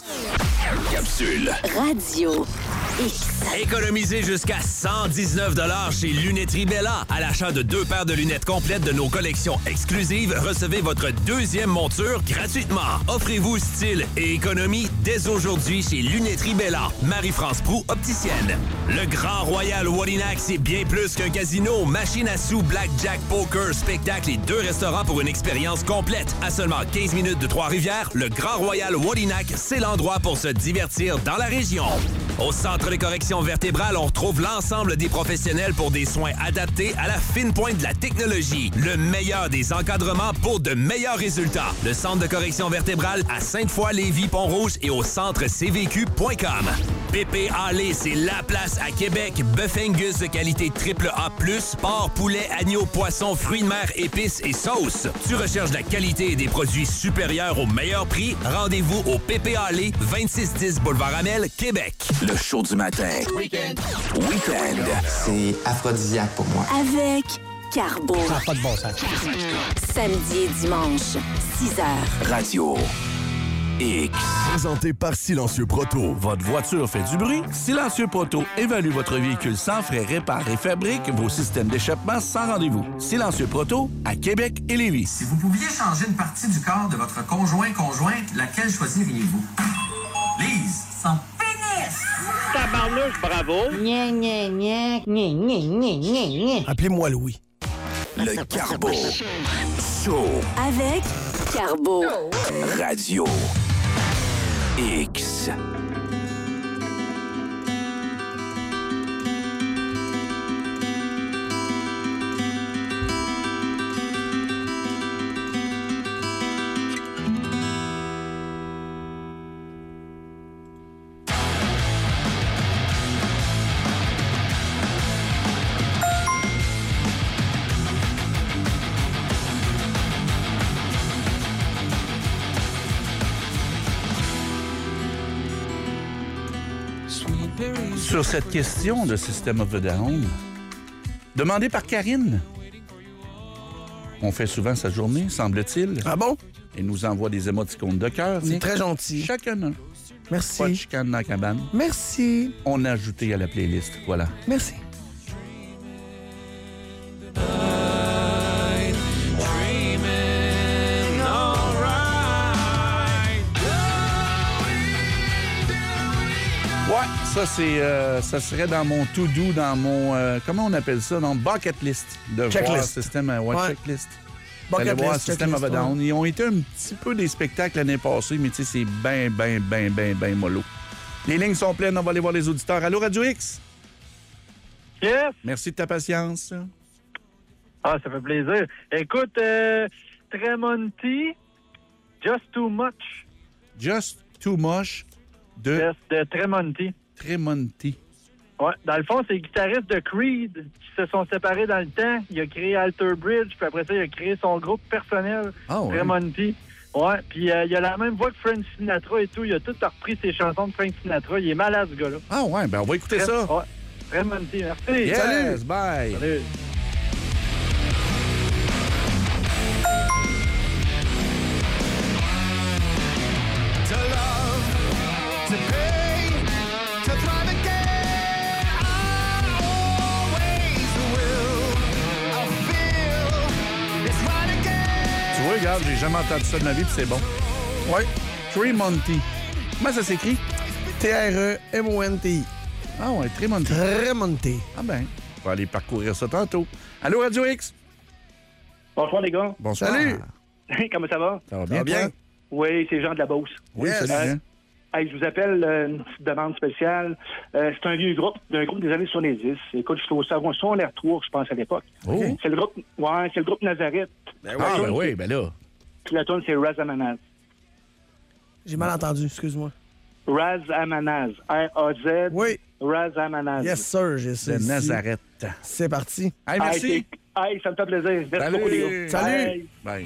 Capsule. Radio X. Économisez jusqu'à cent dix-neuf dollars chez Lunetterie Bella. À l'achat de deux paires de lunettes complètes de nos collections exclusives, recevez votre deuxième monture gratuitement. Offrez-vous style et économie dès aujourd'hui chez Lunetterie Bella. Marie-France Proulx, opticienne. Le Grand Royal Wallinac, c'est bien plus qu'un casino. Machine à sous, blackjack, poker, spectacle et deux restaurants pour une expérience complète. À seulement quinze minutes de Trois-Rivières, le Grand Royal Wallinac, c'est l'endroit pour se divertir dans la région. Au Centre de correction vertébrale, on retrouve l'ensemble des professionnels pour des soins adaptés à la fine pointe de la technologie. Le meilleur des encadrements pour de meilleurs résultats. Le Centre de correction vertébrale à Sainte-Foy, Lévis, Pont-Rouge et au centre c v q point com. P P Alley, c'est la place à Québec. Bœuf Angus de qualité triple A plus, porc, poulet, agneau, poisson, fruits de mer, épices et sauces. Tu recherches la qualité et des produits supérieurs au meilleur prix? Rendez-vous au P P Alley, vingt-six dix Boulevard Amel, Québec. Le show du matin. Week-end. Week-end. C'est aphrodisiaque pour moi. Avec Carbo. Ça n'a pas de bon sens. Samedi et dimanche, six heures. Radio X. Présenté par Silencieux Proto. Votre voiture fait du bruit? Silencieux Proto évalue votre véhicule sans frais, répare et fabrique vos systèmes d'échappement sans rendez-vous. Silencieux Proto à Québec et Lévis. Si vous pouviez changer une partie du corps de votre conjoint-conjointe, laquelle choisiriez-vous? Lise, sans pénis! Tabarnouche, bravo! Gna, gna, gna, gna, gna, gna, gna, gna. Appelez-moi Louis. Le Carbo Show. Avec Carbo. Radio X. Sur cette question de System of a Down, demandée par Karine. On fait souvent sa journée, semble-t-il. Ah bon? Et nous envoie des émoticônes de cœur. C'est très gentil. Chacun un. Merci. Pas de chicane dans la cabane. Merci. On a ajouté à la playlist. Voilà. Merci. Ouais, ça c'est, euh, ça serait dans mon to-do, dans mon, euh, comment on appelle ça, dans bucket list de Checklist. voir System, euh, ouais, Ouais. checklist. Bucket D'aller voir list, System of a checklist, Down. ouais. Ils ont été un petit peu des spectacles l'année passée, mais tu sais, c'est ben, ben, ben, ben, ben mollo. Les lignes sont pleines, on va aller voir les auditeurs. Allô, Radio X? Yes! Merci de ta patience. Ah, ça fait plaisir. Écoute, euh, Tremonti, Just Too Much. Just Too Much de... De, de Tremonti. Tremonti. Ouais, dans le fond, c'est le guitariste de Creed qui se sont séparés dans le temps. Il a créé Alter Bridge, puis après ça, il a créé son groupe personnel, ah, ouais. Tremonti. Ouais, puis euh, il a la même voix que Frank Sinatra et tout. Il a tout repris ses chansons de Frank Sinatra. Il est malade, ce gars-là. Ah ouais, ben on va écouter Très, ça. Ouais, Tremonti, merci. Yes, salut. Bye. Salut. Tu vois, regarde, j'ai jamais entendu ça de ma vie, puis c'est bon. Ouais. Tremonti. Comment ça s'écrit? T R E M O N T I. Ah ouais, Tremonti. Tremonti. Ah ben, on va aller parcourir ça tantôt. Allô, Radio X? Bonsoir, les gars. Bonsoir. Salut. Comment ça va? Ça va bien, Ça va bien? toi? Oui, c'est Jean de la Beauce. Oui, Yes. salut, Jean. Hey, je vous appelle euh, une petite demande spéciale. Euh, c'est un vieux groupe, d'un groupe des années soixante-dix. Écoute, je trouve ça au secondaire trois, je pense, à l'époque. Oh. C'est le groupe, ouais, c'est le groupe Nazareth. Ben Ah, ben oui, ben là. Puis la tune, c'est Raz Amanaz. J'ai mal entendu, excuse-moi. Raz Amanaz. R A Z. Oui. Raz Amanaz. Yes, sir, j'ai ça. De ici. Nazareth. C'est parti. Hey, merci. Hey, c'est- hey, ça me fait plaisir. Merci beaucoup, les gars. Salut. Hey. Bye.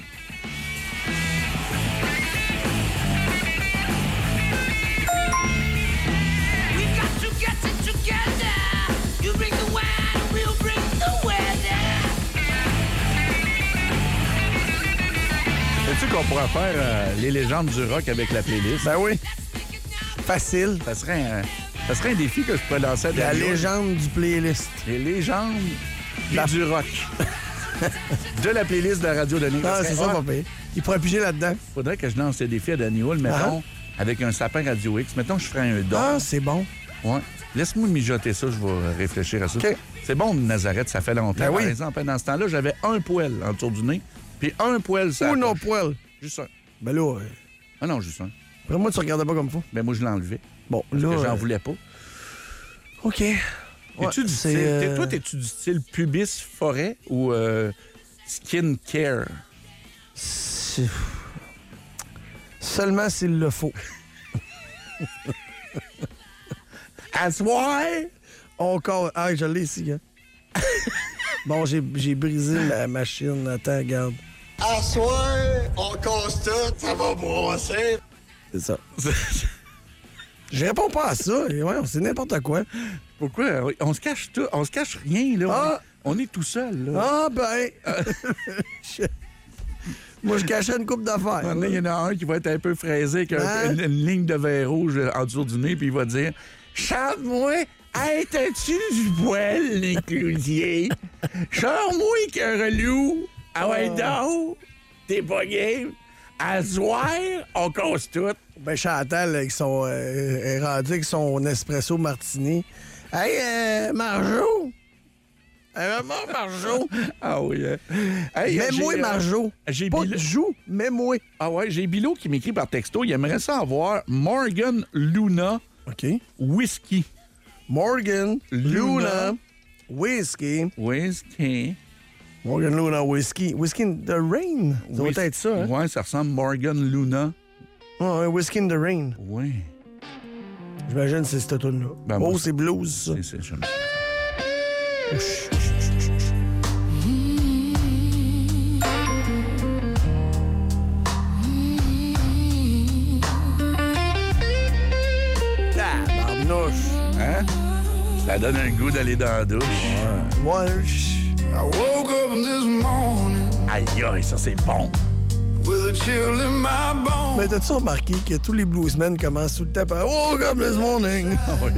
Sais-tu qu'on pourrait faire euh, les légendes du rock avec la playlist? Ben oui. Facile. Ça serait un, ça serait un défi que je pourrais lancer à La Daniel. légende du playlist. Les légendes la... du rock. De la playlist de la radio de Nick. Ah, c'est ça, papa. Il pourrait piger là-dedans. Faudrait que je lance ce défi à Daniel, mettons, Ah. avec un sapin Radio X. Mettons, je ferais un don. Ah, c'est bon. Ouais. Laisse-moi mijoter ça, je vais réfléchir à ça. OK. C'est bon, Nazareth, ça fait longtemps. Ben oui. Par exemple, dans ce temps-là, j'avais un poil en dessous du nez, puis un poil sur la Ou non poche. poil. Juste un. Ben là, euh, Ah non, juste un. après moi, tu regardais pas comme faut. Ben moi, je l'enlevais. Bon, Parce là. que j'en euh, voulais pas. OK. Ouais, Es-tu du c'est, style- euh, t'es- Toi, t'es-tu du style pubis forêt ou euh, skin care? c'est- Seulement s'il le faut. À soir? Encore. Ah, je l'ai ici, hein. Bon, j'ai j'ai brisé la machine. Attends, regarde. À soir, on casse tout, ça va brosser. C'est ça. Je réponds pas à ça. Et ouais, c'est n'importe quoi. Pourquoi? On se cache tout. On se cache rien, là. Ah! On est tout seul, là. Ah, ben. Je- Moi, je cachais une coupe d'affaires. Un moment donné, il y en a un qui va être un peu fraisé avec un- Hein? une, une ligne de verre rouge en dessous du nez, puis il va dire chante-moi, hey, t'as-tu du poil, les clousiers? Chante-moi qu'un relou. Ah ouais, donc, t'es pas game. À soir, on casse tout. Ben, Chantal, avec son, euh, est rendu avec son espresso martini. Hey, euh, Marjo! Hey, maman, Marjo! Ah oui. hein. Hey, Mets-moi, j'ai, euh, Marjo. J'ai Pas Bilo- de joue, mets-moi. Ah ouais, j'ai Bilo qui m'écrit par texto. Il aimerait ça avoir Morgan Luna OK. Whisky. Morgan, Luna, Luna. Whiskey. Whisky. Morgan Luna, Whiskey. Whiskey in the Rain. Ça Whis- doit être ça, hein? Ouais, ça ressemble Morgan Luna. Ah, ouais, Whiskey in the Rain. Oui. J'imagine que c'est cette tune-là. Ben, oh, moi, c'est blues, ça. C'est, c'est, j'aime ça. Ah, barnouche. Hein? Ça donne un goût d'aller dans la douche. Ouais. I woke up this morning Aïe, aïe, ça c'est bon. with a chill in my bones. Mais t'as-tu remarqué que tous les bluesmen commencent tout le temps par Oh, comme this morning? Ah oui.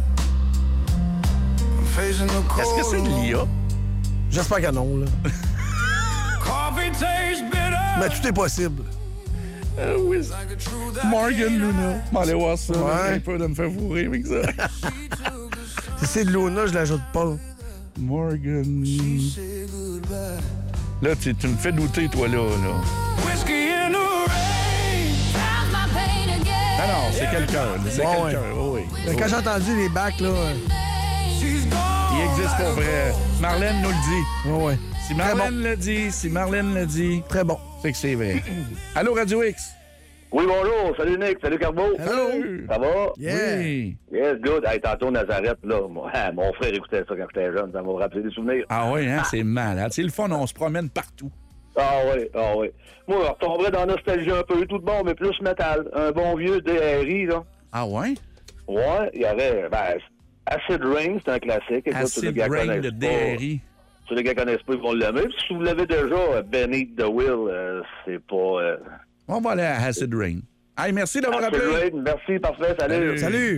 Facing the cold. Est-ce que c'est de l'I A? J'espère que non, là. Coffee tastes bitter. Mais tout est possible. Ah oui. Morgan Luna. On va aller voir ça. Ouais. J'ai peur de me faire fourrer avec ça. Si c'est de Luna, je l'ajoute pas. Morgan. Là, tu, tu me fais douter, toi, là. là. Whiskey in the rain. Ah non, c'est quelqu'un. là, C'est Ouais, quelqu'un. ouais. Oh, oui. Mais quand j'ai entendu les bacs, là. euh, She's gone. Il existe pour vrai. Marlène nous le dit. Ouais, ouais. Si Marlène bon. le dit, si Marlène le dit. Très bon. C'est que c'est vrai. Allô, Radio X? Oui, bonjour. Salut, Nick. Salut, Carbo. Hello. Ça va? Yeah. Oui. Yes, good. Hey, tantôt, Nazareth, là, mon, mon frère écoutait ça quand j'étais jeune. Ça m'a rappelé des souvenirs. Ah oui, hein? C'est malade. C'est le fun, on se promène partout. Ah oui, ah oui. Moi, je retomberais dans la nostalgie un peu, tout de bon, mais plus métal. Un bon vieux D R I, là. Ah ouais? Ouais, il y avait, ben, Acid Rain, c'est un classique. Acid Rain de D R I. Si les gars connaissent pas, ils vont l'aimer. Puis si vous l'avez déjà, Beneath the Wheel, euh, c'est pas... Euh... On va aller à Acid Rain. Hey, merci d'avoir Acid appelé. Rain, merci, parfait, salut. Salut. Salut.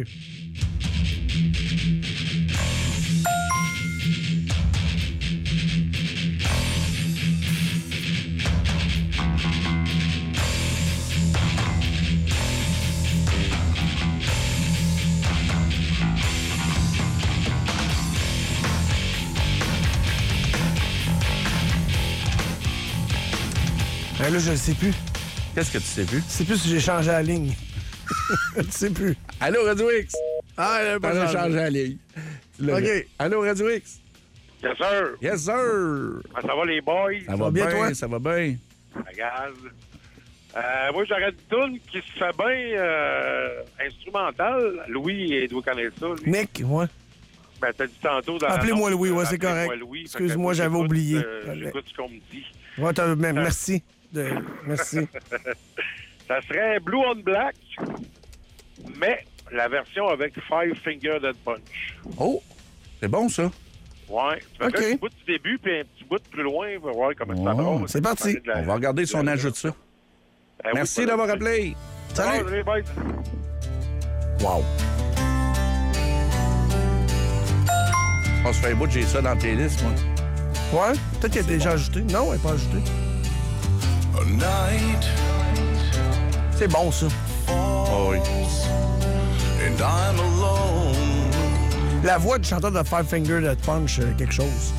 Ben là, je le sais plus. Qu'est-ce que tu sais plus? Je sais plus si j'ai changé la ligne. Je sais plus. Allô, Radio X? Ah, elle a pas changé. changé la ligne. OK. Allô, Radio X? Yes, sir. Yes, sir. Ah, ça va, les boys? Ça va bien, toi? Ça va bien. Regarde. Euh, moi, j'aurais une toune qui se fait bien euh, instrumentale. Louis, il doit connaître ça. Lui. Nick, ouais. Ben, t'as dit tantôt... dans Appelez-moi Louis, ouais, euh, c'est correct. Louis, excuse-moi, que, j'avais j'écoute, oublié. Euh, J'écoute ce qu'on me dit. Ouais, t'as, mais, merci. De, merci. Ça serait Blue on Black, mais la version avec Five Finger Dead Punch. Oh, c'est bon, ça. Ouais. Tu vas OK. faire un petit bout du début, puis un petit bout plus loin, on va voir comment Oh, ça va. c'est parti. On va regarder si on ajoute ça. Ben Merci oui, d'avoir ça, appelé. Salut. Salut, bye. Wow. On se fait un bout, j'ai ça dans la playlist, moi. Ouais, peut-être qu'elle est déjà ajouté. Non, elle n'est pas ajoutée. C'est bon, ça. Oh oui. La voix du chanteur de Five Finger Dead Punch, euh, quelque chose.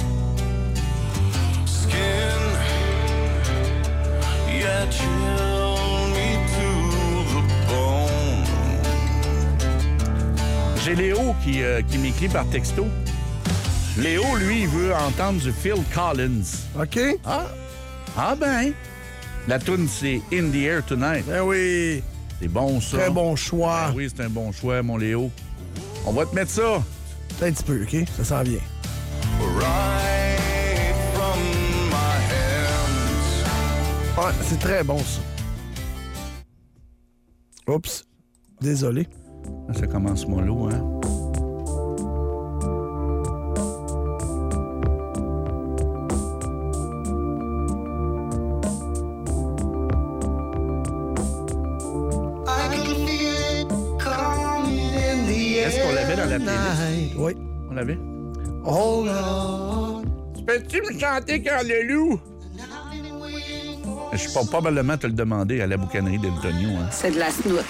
J'ai Léo qui, euh, qui m'écrit par texto. Léo, lui, il veut entendre du Phil Collins. OK. Ah, ah ben. La toune, c'est In the Air Tonight. Ben oui. C'est bon, ça. Très bon choix. Ben oui, c'est un bon choix, mon Léo. On va te mettre ça. Un petit peu, OK? Ça s'en vient. Ouais, c'est très bon, ça. Oups. Désolé. Ça commence mollo, hein? Est-ce qu'on l'avait dans la playlist? Oui. On l'avait? Hold on. Tu peux-tu me chanter quand le loup? Je peux probablement te le demander à la boucanerie d'Antonio. Hein. C'est de la snout.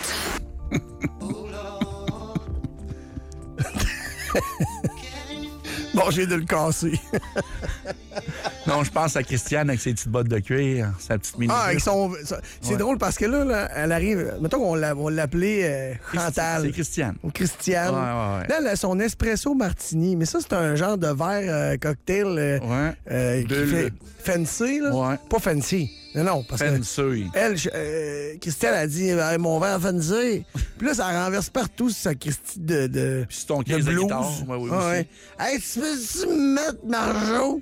Bon, j'ai de le casser. Non, je pense à Christiane avec ses petites bottes de cuir, sa petite mini. Ah, avec son... C'est Ouais. drôle parce que là, là, elle arrive... Mettons qu'on l'a- on l'appelait euh, Chantal. C'est Christiane. Ou Christiane. Ouais, ouais, ouais. Là, elle a son espresso martini. Mais ça, c'est un genre de verre euh, cocktail euh, Ouais. euh, qui Bulle. fait fancy, là. Ouais. Pas fancy. Non, non, parce Fancy. que... Elle, je- euh, Christiane a dit hey, mon verre fancy. Puis là, ça renverse partout sur sa Christie de, de, Puis c'est ton de case de blues. guitare. Ouais, oui, Ah, aussi. ouais. Hey, tu peux-tu me mettre Marjo?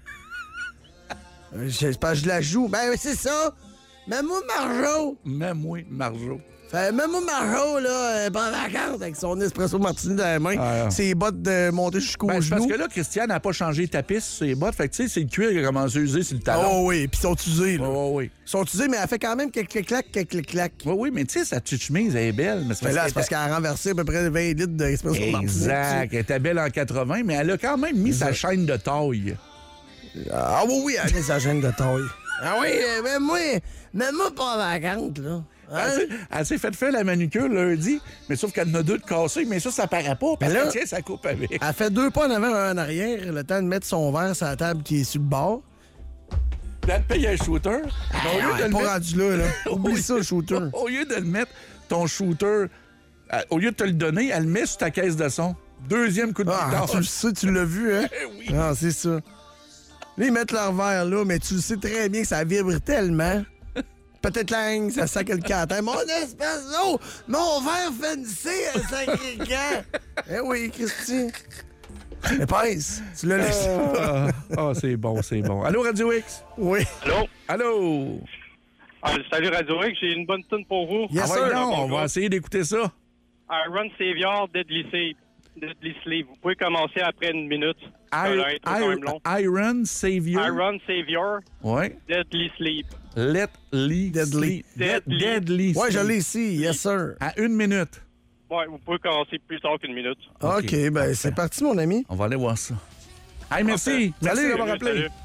Euh, je, c'est parce que je la joue. Ben, c'est ça. Mets-moi Marjo. Mets-moi Marjo. Fait, mets-moi Marjo, là, euh, pendant la carte avec son espresso martini dans la main. Ah, ah. Ses bottes de montée jusqu'au Ben, c'est genou. parce que là, Christiane n'a pas changé ta piste sur ses bottes. Fait que, tu sais, c'est le cuir qui a commencé à user sur le talon. Oh oui, puis ils sont usés, là. Oh, oui. Ils sont usés, mais elle fait quand même quelques claques, quelques claques. Oui, oui, mais tu sais, sa petite chemise, elle est belle. Mais Fait là, c'est parce qu'elle a renversé à peu près vingt litres d'espresso martini. Exact. Elle était belle en quatre-vingts, mais elle a quand même mis sa chaîne de taille. Ah oui, oui, elle a mis sa chaîne de taille. Ah oui, euh, mais moi, mais moi pas vacante, là. Hein? Elle s'est- Elle s'est fait faire la manucure lundi, mais sauf qu'elle en a deux de cassés, mais ça, ça paraît pas, parce Mais là- que tiens, ça coupe avec. Elle fait deux pas en avant, un en arrière, le temps de mettre son verre sur la table qui est sur le bord. Puis elle te paye un shooter. mais au lieu Ah, de elle est le pas mettre- rendue là, là. Oublie Au- ça, le shooter. Au lieu de le mettre, ton shooter, euh, au lieu de te le donner, elle le met sur ta caisse de son. Deuxième coup de Ah, guitare. tu le sais, tu l'as vu, hein? Eh oui. Ah, c'est ça. Là, ils mettent leur verre là, mais tu le sais très bien que ça vibre tellement. Peut-être lang, ça sent quelqu'un à terre. Mon espèce d'eau! Mon verre fancy, un sacré gant! Eh oui, Christy. Épaisse, tu l'as laissé. Ah, oh, c'est bon, c'est bon. Allô, Radio X? Oui. Allô? Allô? Ah, salut Radio X, j'ai une bonne tune pour vous. Yes, ah, sir. Non, on va essayer d'écouter ça. Iron Savior, Deadly Sleep. Deadly Sleep. Vous pouvez commencer après une minute. I, I, Iron Savior. Iron Savior. Oui. Deadly Sleep. Let Lee Deadly. Sleep. Deadly. Deadly Oui, je l'ai ici. Yes, sir. À une minute. Oui, vous pouvez commencer plus tard qu'une minute. OK, okay ben c'est parti, mon ami. On va aller voir ça. Hey, merci. Merci salut, d'avoir appelé. Salut.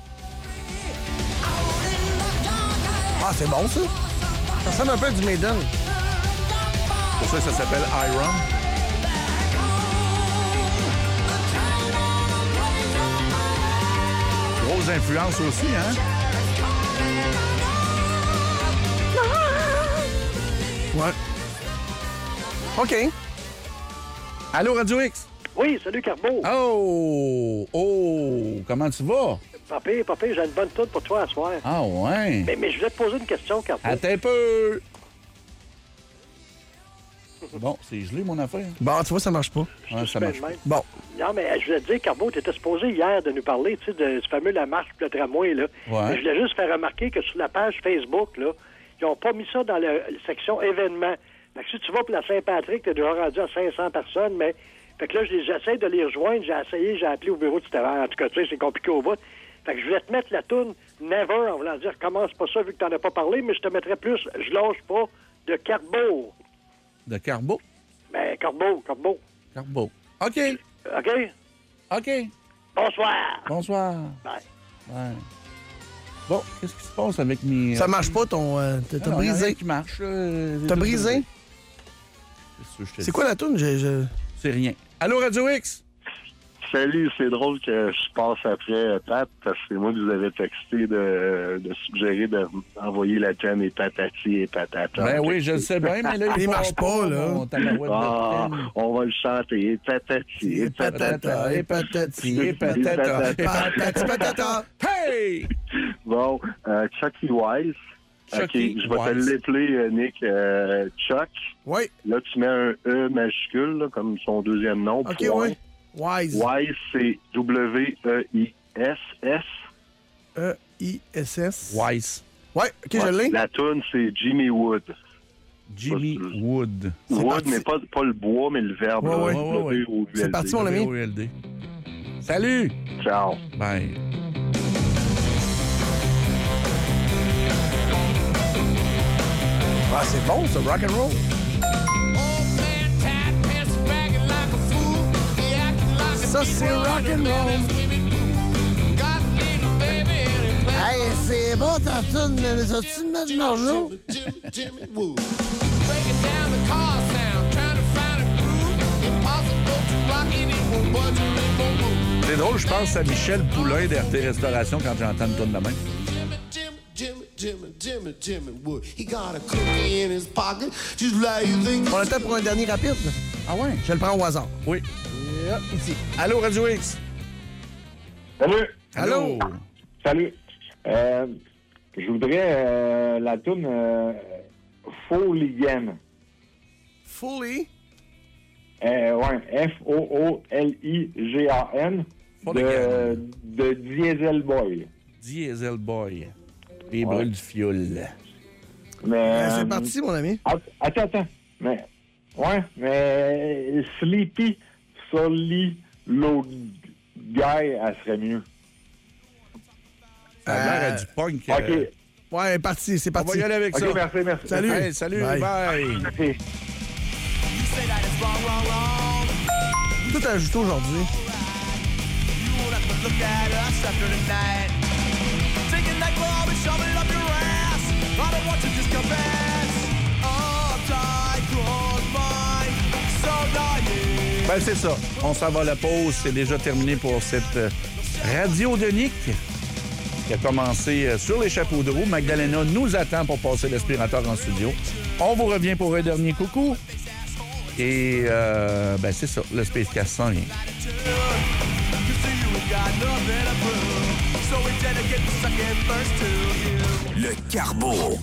Ah, c'est bon, ça. Ça ressemble un peu à du Maiden. Pour ça, ça s'appelle Iron. Grosse influence aussi, hein? Ouais. OK. Allô, Radio X? Oui, salut, Carbo. Oh! Oh! Comment tu vas? Papé, papé, j'ai une bonne toune pour toi à soir. Ah ouais? Mais, mais je voulais te poser une question, Carbo. Attends un peu! Bon, c'est gelé, mon affaire. Bon, tu vois, ça marche pas. Ouais, ça marche pas. Bon. Non, mais je voulais te dire, Carbo, tu étais supposé hier de nous parler, tu sais, de ce fameux La Marche pour le tramway, là. Ouais. Mais je voulais juste faire remarquer que sur la page Facebook, là, ils n'ont pas mis ça dans la, la section événements. Fait que si tu vas pour la Saint-Patrick, t'es déjà rendu à cinq cents personnes, mais... Fait que là, j'essaie de les rejoindre, j'ai essayé, j'ai appelé au bureau de Stéphane. En tout cas, tu sais, c'est compliqué au bout. Fait que je voulais te mettre la toune Never, en voulant dire, commence pas ça vu que t'en as pas parlé, mais je te mettrais plus Je lâche pas de Carbo. De Carbo? Ben, Carbo, Carbo. Carbo. OK. OK? OK. Bonsoir. Bonsoir. Bye. Ouais. Bon, qu'est-ce qui se passe avec mes... Ça marche pas, ton... Euh, t'as ah non, brisé. Rien qui marche. Euh, t'as brisé? C'est quoi la toune? Je, je... C'est rien. Allô, Radio X? Salut, c'est drôle que je passe après Pat, parce que c'est moi qui vous avais texté de, de suggérer d'envoyer la thème et patati et patata. Ben oui, je le sais bien, mais là, il, il marche pas, là. Ah, on va le chanter. Patati et patata. Et patati et patata. Et patati patata. Hey! Bon, euh, Chucky Wise. Chucky OK, je vais te l'appeler, euh, Nick, euh, Chuck. Oui. Là, tu mets un E majuscule, là, comme son deuxième nom. OK, oui. Wise. Wise, c'est W E I S S. E I S S. Wise. Ouais, OK, ouais. Je l'ai. La toune, c'est Jimmy Wood. Jimmy pas, Wood. Wood, mais pas, pas le bois, mais le verbe. Ouais, ouais. Ouais, ouais, ouais. C'est parti, mon ami. Salut. Ciao. Bye. Ah, c'est bon, ça, rock and roll. Ça, c'est rock and roll. Hey, c'est bon ta toune, mais les as-tu de mettre Marjo? C'est drôle, je pense à Michel Poulain d'R T Restauration quand j'entends une toune de même. On a le temps pour un dernier rapide. Ah ouais? Je le prends au hasard. Oui. Yeah, ici. Allô, Radio X? Salut. Allô. Salut. Euh, je voudrais euh, la toune euh, Fooligan. Fully? Euh, ouais, F O O L I G A N de, de Diesel Boy. Diesel Boy. Les brûles du fioul. Mais, euh, c'est parti, mon ami. Attends, attends. Mais, ouais, mais Sleepy Solly Low Guy, elle serait mieux. Ça a l'air à du punk. OK. Euh... Ouais, parti, c'est parti. On va y aller avec okay, ça. Merci, merci. Salut. Hey, salut, bye. bye. Merci. Tout ajouté aujourd'hui. Ben, c'est ça. On s'en va à la pause. C'est déjà terminé pour cette radio de Nick qui a commencé sur les chapeaux de roue. Magdalena nous attend pour passer l'aspirateur en studio. On vous revient pour un dernier coucou. Et, euh, ben, c'est ça. Le Space Cast s'en vient. so we dedicate the second verse to you. Le Carbo.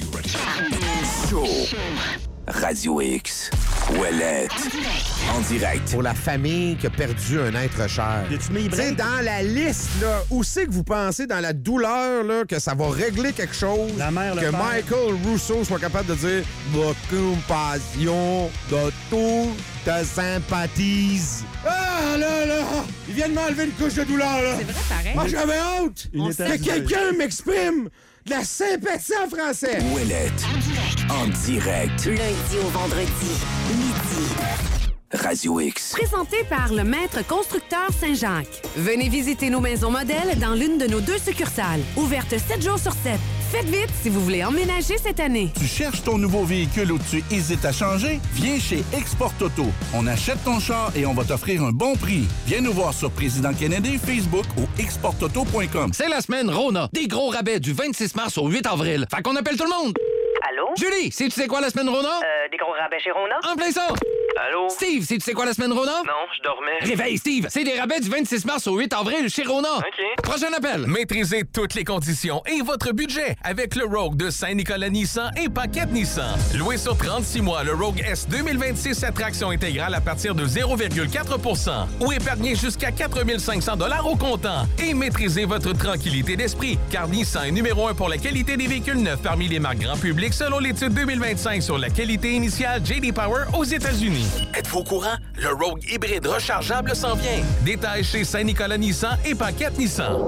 Show. Radio X. Ouellette. En direct. Pour la famille qui a perdu un être cher. C'est dans la liste, là, où c'est que vous pensez dans la douleur là, que ça va régler quelque chose? La mère, que Michael Russo soit capable de dire « Ma compassion de tout te sympathise. » Ah là là! Il vient de m'enlever une couche de douleur, là! C'est vrai, pareil. Moi, j'avais honte Une que quelqu'un m'exprime de la sympathie en français. Ouellette. En direct. Lundi au vendredi, midi. Radio X. Présenté par le Maître Constructeur Saint-Jacques. Venez visiter nos maisons modèles dans l'une de nos deux succursales. Ouvertes sept jours sur sept. Faites vite si vous voulez emménager cette année. Tu cherches ton nouveau véhicule ou tu hésites à changer? Viens chez Export Auto. On achète ton char et on va t'offrir un bon prix. Viens nous voir sur Président Kennedy, Facebook ou export auto point com. C'est la semaine Rona. Des gros rabais du vingt-six mars au huit avril. Fait qu'on appelle tout le monde. Allô? Julie, sais-tu c'est quoi la semaine Rona? Euh, des gros rabais chez Rona? En plein ça! Allô? Steve, sais-tu c'est quoi la semaine Rona? Non, je dormais. Réveille, Steve! C'est des rabais du vingt-six mars au huit avril chez Rona. OK. Prochain appel. Maîtrisez toutes les conditions et votre budget avec le Rogue de Saint-Nicolas Nissan et Paquette Nissan. Loué sur trente-six mois, le Rogue S deux mille vingt-six à traction intégrale à partir de zéro virgule quatre pour cent ou épargnez jusqu'à quatre mille cinq cents dollars au comptant. Et maîtrisez votre tranquillité d'esprit, car Nissan est numéro un pour la qualité des véhicules neufs parmi les marques grand public selon l'étude deux mille vingt-cinq sur la qualité initiale J D Power aux États-Unis. Êtes-vous au courant? Le Rogue hybride rechargeable s'en vient. Détails chez Saint-Nicolas Nissan et Paquette Nissan.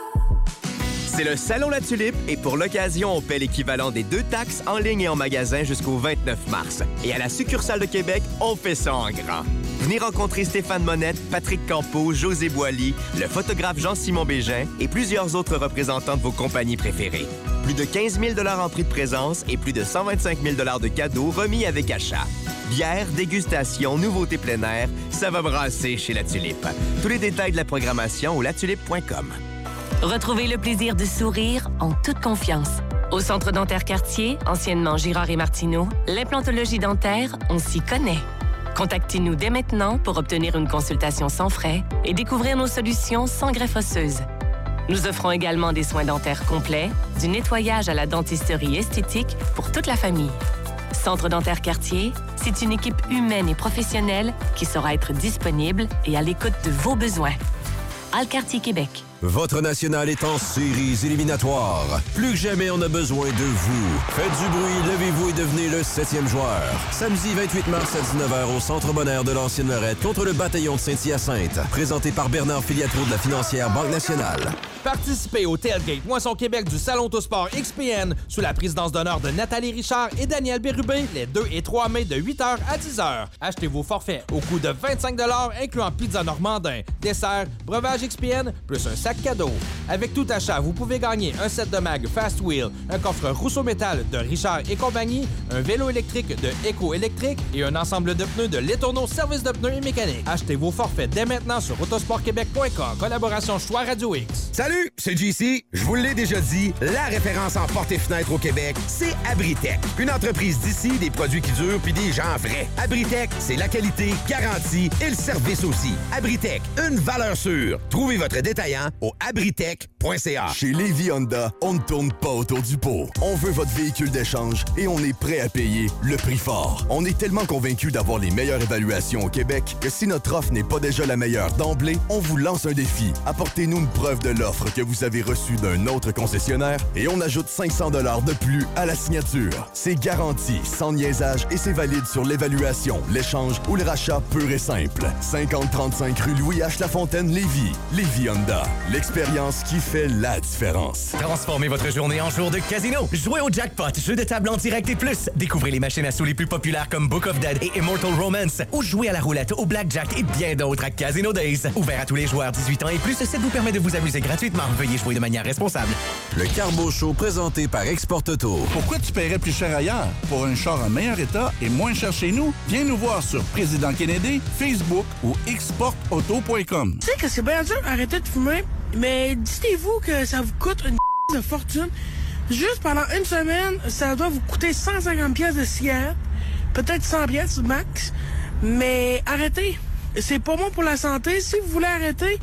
C'est le Salon La Tulipe et pour l'occasion, on paie l'équivalent des deux taxes en ligne et en magasin jusqu'au vingt-neuf mars. Et à la succursale de Québec, on fait ça en grand. Venez rencontrer Stéphane Monette, Patrick Campeau, José Boily, le photographe Jean-Simon Bégin et plusieurs autres représentants de vos compagnies préférées. Plus de quinze mille dollars en prix de présence et plus de cent vingt-cinq mille dollars de cadeaux remis avec achat. Bière, dégustation, nouveautés plein air, ça va brasser chez La Tulipe. Tous les détails de la programmation au latulipe point com. Retrouvez le plaisir de sourire en toute confiance. Au Centre dentaire Cartier, anciennement Girard et Martineau, l'implantologie dentaire, on s'y connaît. Contactez-nous dès maintenant pour obtenir une consultation sans frais et découvrir nos solutions sans greffe osseuse. Nous offrons également des soins dentaires complets, du nettoyage à la dentisterie esthétique pour toute la famille. Centre dentaire Cartier, c'est une équipe humaine et professionnelle qui saura être disponible et à l'écoute de vos besoins. Alcartier Québec. Votre national est en séries éliminatoires. Plus que jamais, on a besoin de vous. Faites du bruit, levez-vous et devenez le septième joueur. Samedi vingt-huit mars à dix-neuf heures au Centre Bonheur de l'Ancienne Lorette contre le bataillon de Saint-Hyacinthe. Présenté par Bernard Filiatro de la financière Banque Nationale. Participez au Tailgate Moisson Québec du Salon Autosport X P N sous la présidence d'honneur de Nathalie Richard et Daniel Bérubé les deux et trois mai de huit heures à dix heures. Achetez vos forfaits au coût de vingt-cinq dollars incluant pizza normandin, dessert, breuvage X P N plus un sac cadeau. Avec tout achat, vous pouvez gagner un set de mag Fast Wheel, un coffre Rousseau Métal de Richard et compagnie, un vélo électrique de Eco Électrique et un ensemble de pneus de Letourneau Service de pneus et mécanique. Achetez vos forfaits dès maintenant sur autosport québec point com. Collaboration Choix Radio X. Salut, c'est J C. Je vous l'ai déjà dit, la référence en portes et fenêtres au Québec, c'est Abritech. Une entreprise d'ici, des produits qui durent puis des gens vrais. Abritech, c'est la qualité, garantie et le service aussi. Abritech, une valeur sûre. Trouvez votre détaillant au abritech point c a. Chez Lévis Honda, on ne tourne pas autour du pot. On veut votre véhicule d'échange et on est prêt à payer le prix fort. On est tellement convaincus d'avoir les meilleures évaluations au Québec que si notre offre n'est pas déjà la meilleure d'emblée, on vous lance un défi. Apportez-nous une preuve de l'offre que vous avez reçue d'un autre concessionnaire et on ajoute cinq cents dollars de plus à la signature. C'est garanti, sans niaisage et c'est valide sur l'évaluation, l'échange ou le rachat pur et simple. cinquante trente-cinq rue Louis H. Lafontaine, Lévis. Lévis Honda. L'expérience qui fait la différence. Transformez votre journée en jour de casino. Jouez au jackpot, jeu de table en direct et plus. Découvrez les machines à sous les plus populaires comme Book of Dead et Immortal Romance. Ou jouez à la roulette, au blackjack et bien d'autres à Casino Days. Ouvert à tous les joueurs dix-huit ans et plus, ça vous permet de vous amuser gratuitement. Veuillez jouer de manière responsable. Le Carbo Show présenté par Export Auto. Pourquoi tu paierais plus cher ailleurs? Pour un char en meilleur état et moins cher chez nous? Viens nous voir sur Président Kennedy, Facebook ou export auto point com. Tu sais que c'est bien dur d'arrêter de fumer, mais dites-vous que ça vous coûte une de fortune. Juste pendant une semaine, ça doit vous coûter cent cinquante pièces de cigarettes, peut-être cent pièces max, mais arrêtez. C'est pas bon pour la santé. Si vous voulez arrêter,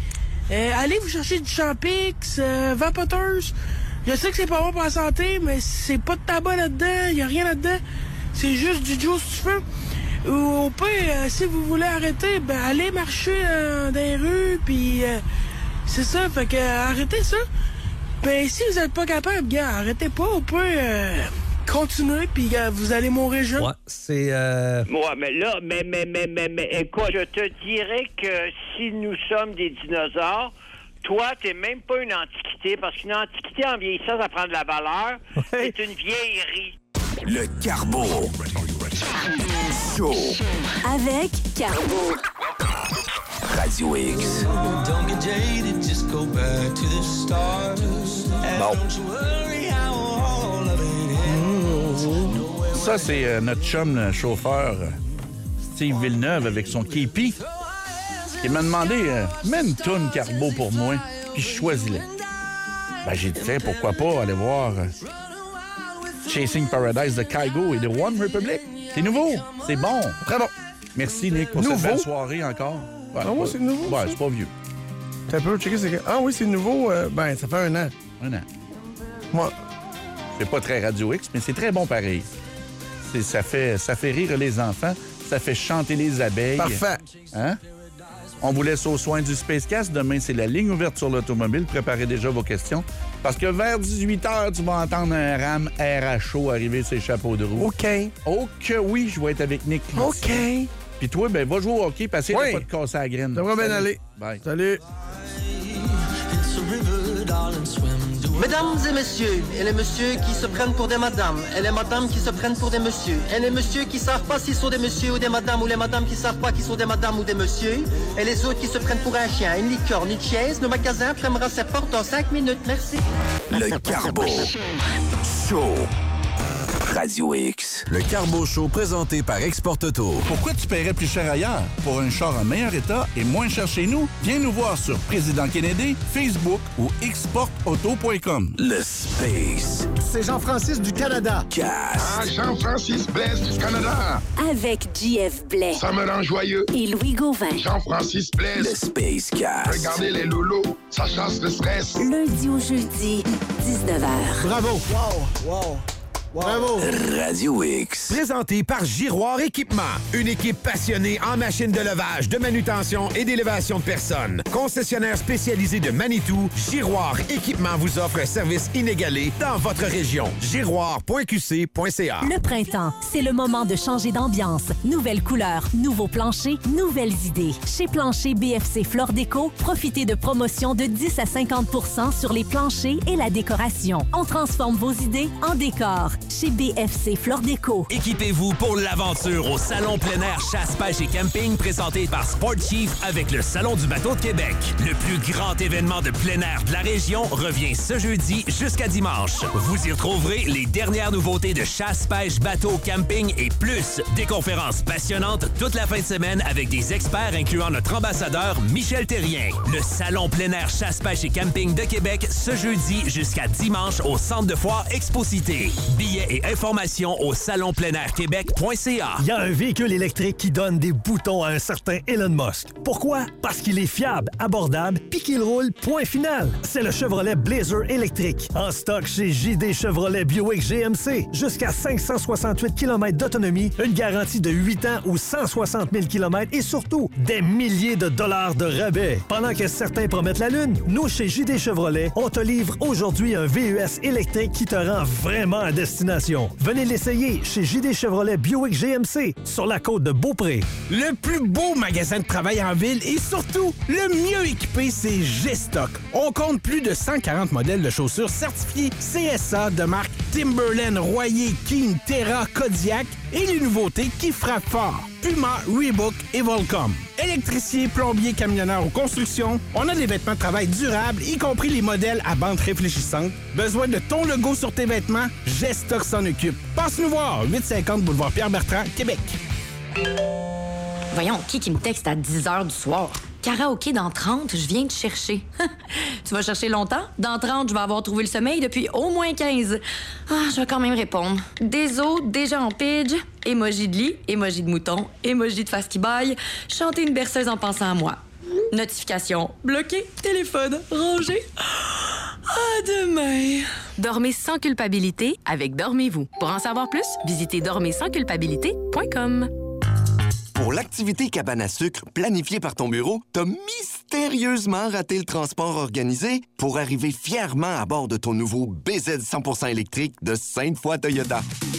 Euh, allez vous chercher du Champix, euh, Vapoteurs. Je sais que c'est pas bon pour la santé, mais c'est pas de tabac là-dedans, il y a rien là-dedans. C'est juste du juice tu fais. Ou au pire, euh, si vous voulez arrêter, ben allez marcher euh, dans les rues, puis euh, c'est ça, fait que euh, arrêtez ça. Ben si vous êtes pas capable, gars, arrêtez pas, au pire, euh, continuez, puis euh, vous allez mourir jeune. Ouais, c'est... Euh... Ouais, mais là, mais, mais, mais, mais, mais, écoute, je te dirais que si nous sommes des dinosaures, toi, t'es même pas une antiquité, parce qu'une antiquité, en vieillissant, ça prend de la valeur. C'est une vieillerie. Le Carbo Show. Avec Carbo. Radio X. Bon. Ça, c'est euh, notre chum, le chauffeur, euh, Steve Villeneuve, avec son képi. Il m'a demandé, euh, mets une toune Carbo pour moi, puis je choisis-la. Ben, j'ai dit, tiens, pourquoi pas aller voir euh, Chasing Paradise de Kygo et de One Republic. C'est nouveau, c'est bon, très bon. Merci, Nick, pour nouveau? cette belle soirée encore. Ouais, ah oui, c'est nouveau? Ouais, c'est pas vieux. T'as un peu checké, c'est... Ah oui, c'est nouveau. Euh, ben, ça fait un an. Un an. Moi. C'est pas très Radio X, mais c'est très bon pareil. C'est, ça, fait, ça fait rire les enfants, ça fait chanter les abeilles. Parfait. Hein? On vous laisse aux soins du Spacecast. Demain, c'est la ligne ouverte sur l'automobile. Préparez déjà vos questions. Parce que vers dix-huit heures, tu vas entendre un RAM R H O arriver sur les chapeaux de roue. OK. Oh que oui, je vais être avec Nick. OK. Puis toi, ben va jouer au hockey, passer oui. pas de casser la graine. Ça devrait bien aller. Bye. Salut. Mesdames et messieurs, et les messieurs qui se prennent pour des madames, et les madames qui se prennent pour des messieurs, et les messieurs qui savent pas s'ils sont des messieurs ou des madames, ou les madames qui savent pas qu'ils sont des madames ou des messieurs, et les autres qui se prennent pour un chien, une licorne, une chaise, le magasin fermera ses portes dans cinq minutes. Merci. Le Carbo Show. Radio X. Le Carbo Show présenté par Export Auto. Pourquoi tu paierais plus cher ailleurs? Pour un char en meilleur état et moins cher chez nous? Viens nous voir sur Président Kennedy, Facebook ou export auto point com. Le Space. C'est Jean-Francis du Canada. Casse. Ah, Jean-Francis Blaise du Canada. Avec J F Blais. Ça me rend joyeux. Et Louis Gauvin. Jean-Francis Blaise. Le Space Casse. Regardez les lolos, ça chasse le stress. Lundi au jeudi, dix-neuf heures. Bravo. Wow, wow. Bravo! Radio X. Présenté par Giroir Équipement. Une équipe passionnée en machines de levage, de manutention et d'élévation de personnes. Concessionnaire spécialisé de Manitou, Giroir Équipement vous offre un service inégalé dans votre région. giroir point q c point c a. Le printemps, c'est le moment de changer d'ambiance. Nouvelles couleurs, nouveaux planchers, nouvelles idées. Chez Plancher B F C Flore Déco, profitez de promotions de dix à cinquante pour cent sur les planchers et la décoration. On transforme vos idées en décor. Chez B F C Flore Déco. Équipez-vous pour l'aventure au Salon plein air chasse, pêche et camping présenté par Sport Chief avec le Salon du bateau de Québec. Le plus grand événement de plein air de la région revient ce jeudi jusqu'à dimanche. Vous y retrouverez les dernières nouveautés de chasse, pêche, bateau, camping et plus. Des conférences passionnantes toute la fin de semaine avec des experts incluant notre ambassadeur Michel Terrien. Le Salon plein air chasse, pêche et camping de Québec ce jeudi jusqu'à dimanche au Centre de foire Exposité. Billets et informations au salon plein air québec point c a. Il y a un véhicule électrique qui donne des boutons à un certain Elon Musk. Pourquoi? Parce qu'il est fiable, abordable, puis qu'il roule, point final. C'est le Chevrolet Blazer électrique. En stock chez J D Chevrolet Buick G M C. Jusqu'à cinq cent soixante-huit kilomètres d'autonomie, une garantie de huit ans ou cent soixante mille kilomètres et surtout, des milliers de dollars de rabais. Pendant que certains promettent la lune, nous, chez J D Chevrolet, on te livre aujourd'hui un V U S électrique qui te rend vraiment à destination. Venez l'essayer chez J D Chevrolet Buick G M C sur la côte de Beaupré. Le plus beau magasin de travail en ville et surtout le mieux équipé, c'est G-Stock. On compte plus de cent quarante modèles de chaussures certifiés C S A de marque Timberland, Royer, Keen, Terra, Kodiak et les nouveautés qui frappent fort. Puma, Reebok et Volcom. Électriciens, plombiers, camionneurs ou construction, on a des vêtements de travail durables, y compris les modèles à bande réfléchissante. Besoin de ton logo sur tes vêtements? G-Stock s'en occupe. Passe nous voir, huit cent cinquante boulevard Pierre-Bertrand, Québec. Voyons, qui qui me texte à dix heures du soir? Karaoké dans trente, je viens te chercher. Tu vas chercher longtemps? Dans trente, je vais avoir trouvé le sommeil depuis au moins quinze. Ah, je vais quand même répondre. Des os, déjà en pidge, émoji de lit, émoji de mouton, émoji de face qui baille, chanter une berceuse en pensant à moi. Notification bloquée. Téléphone rangé. À demain. Dormez sans culpabilité avec Dormez-vous. Pour en savoir plus, visitez dormez sans culpabilité point com. Pour l'activité cabane à sucre planifiée par ton bureau, t'as mystérieusement raté le transport organisé pour arriver fièrement à bord de ton nouveau B Z cent pour cent électrique de Sainte-Foy Toyota.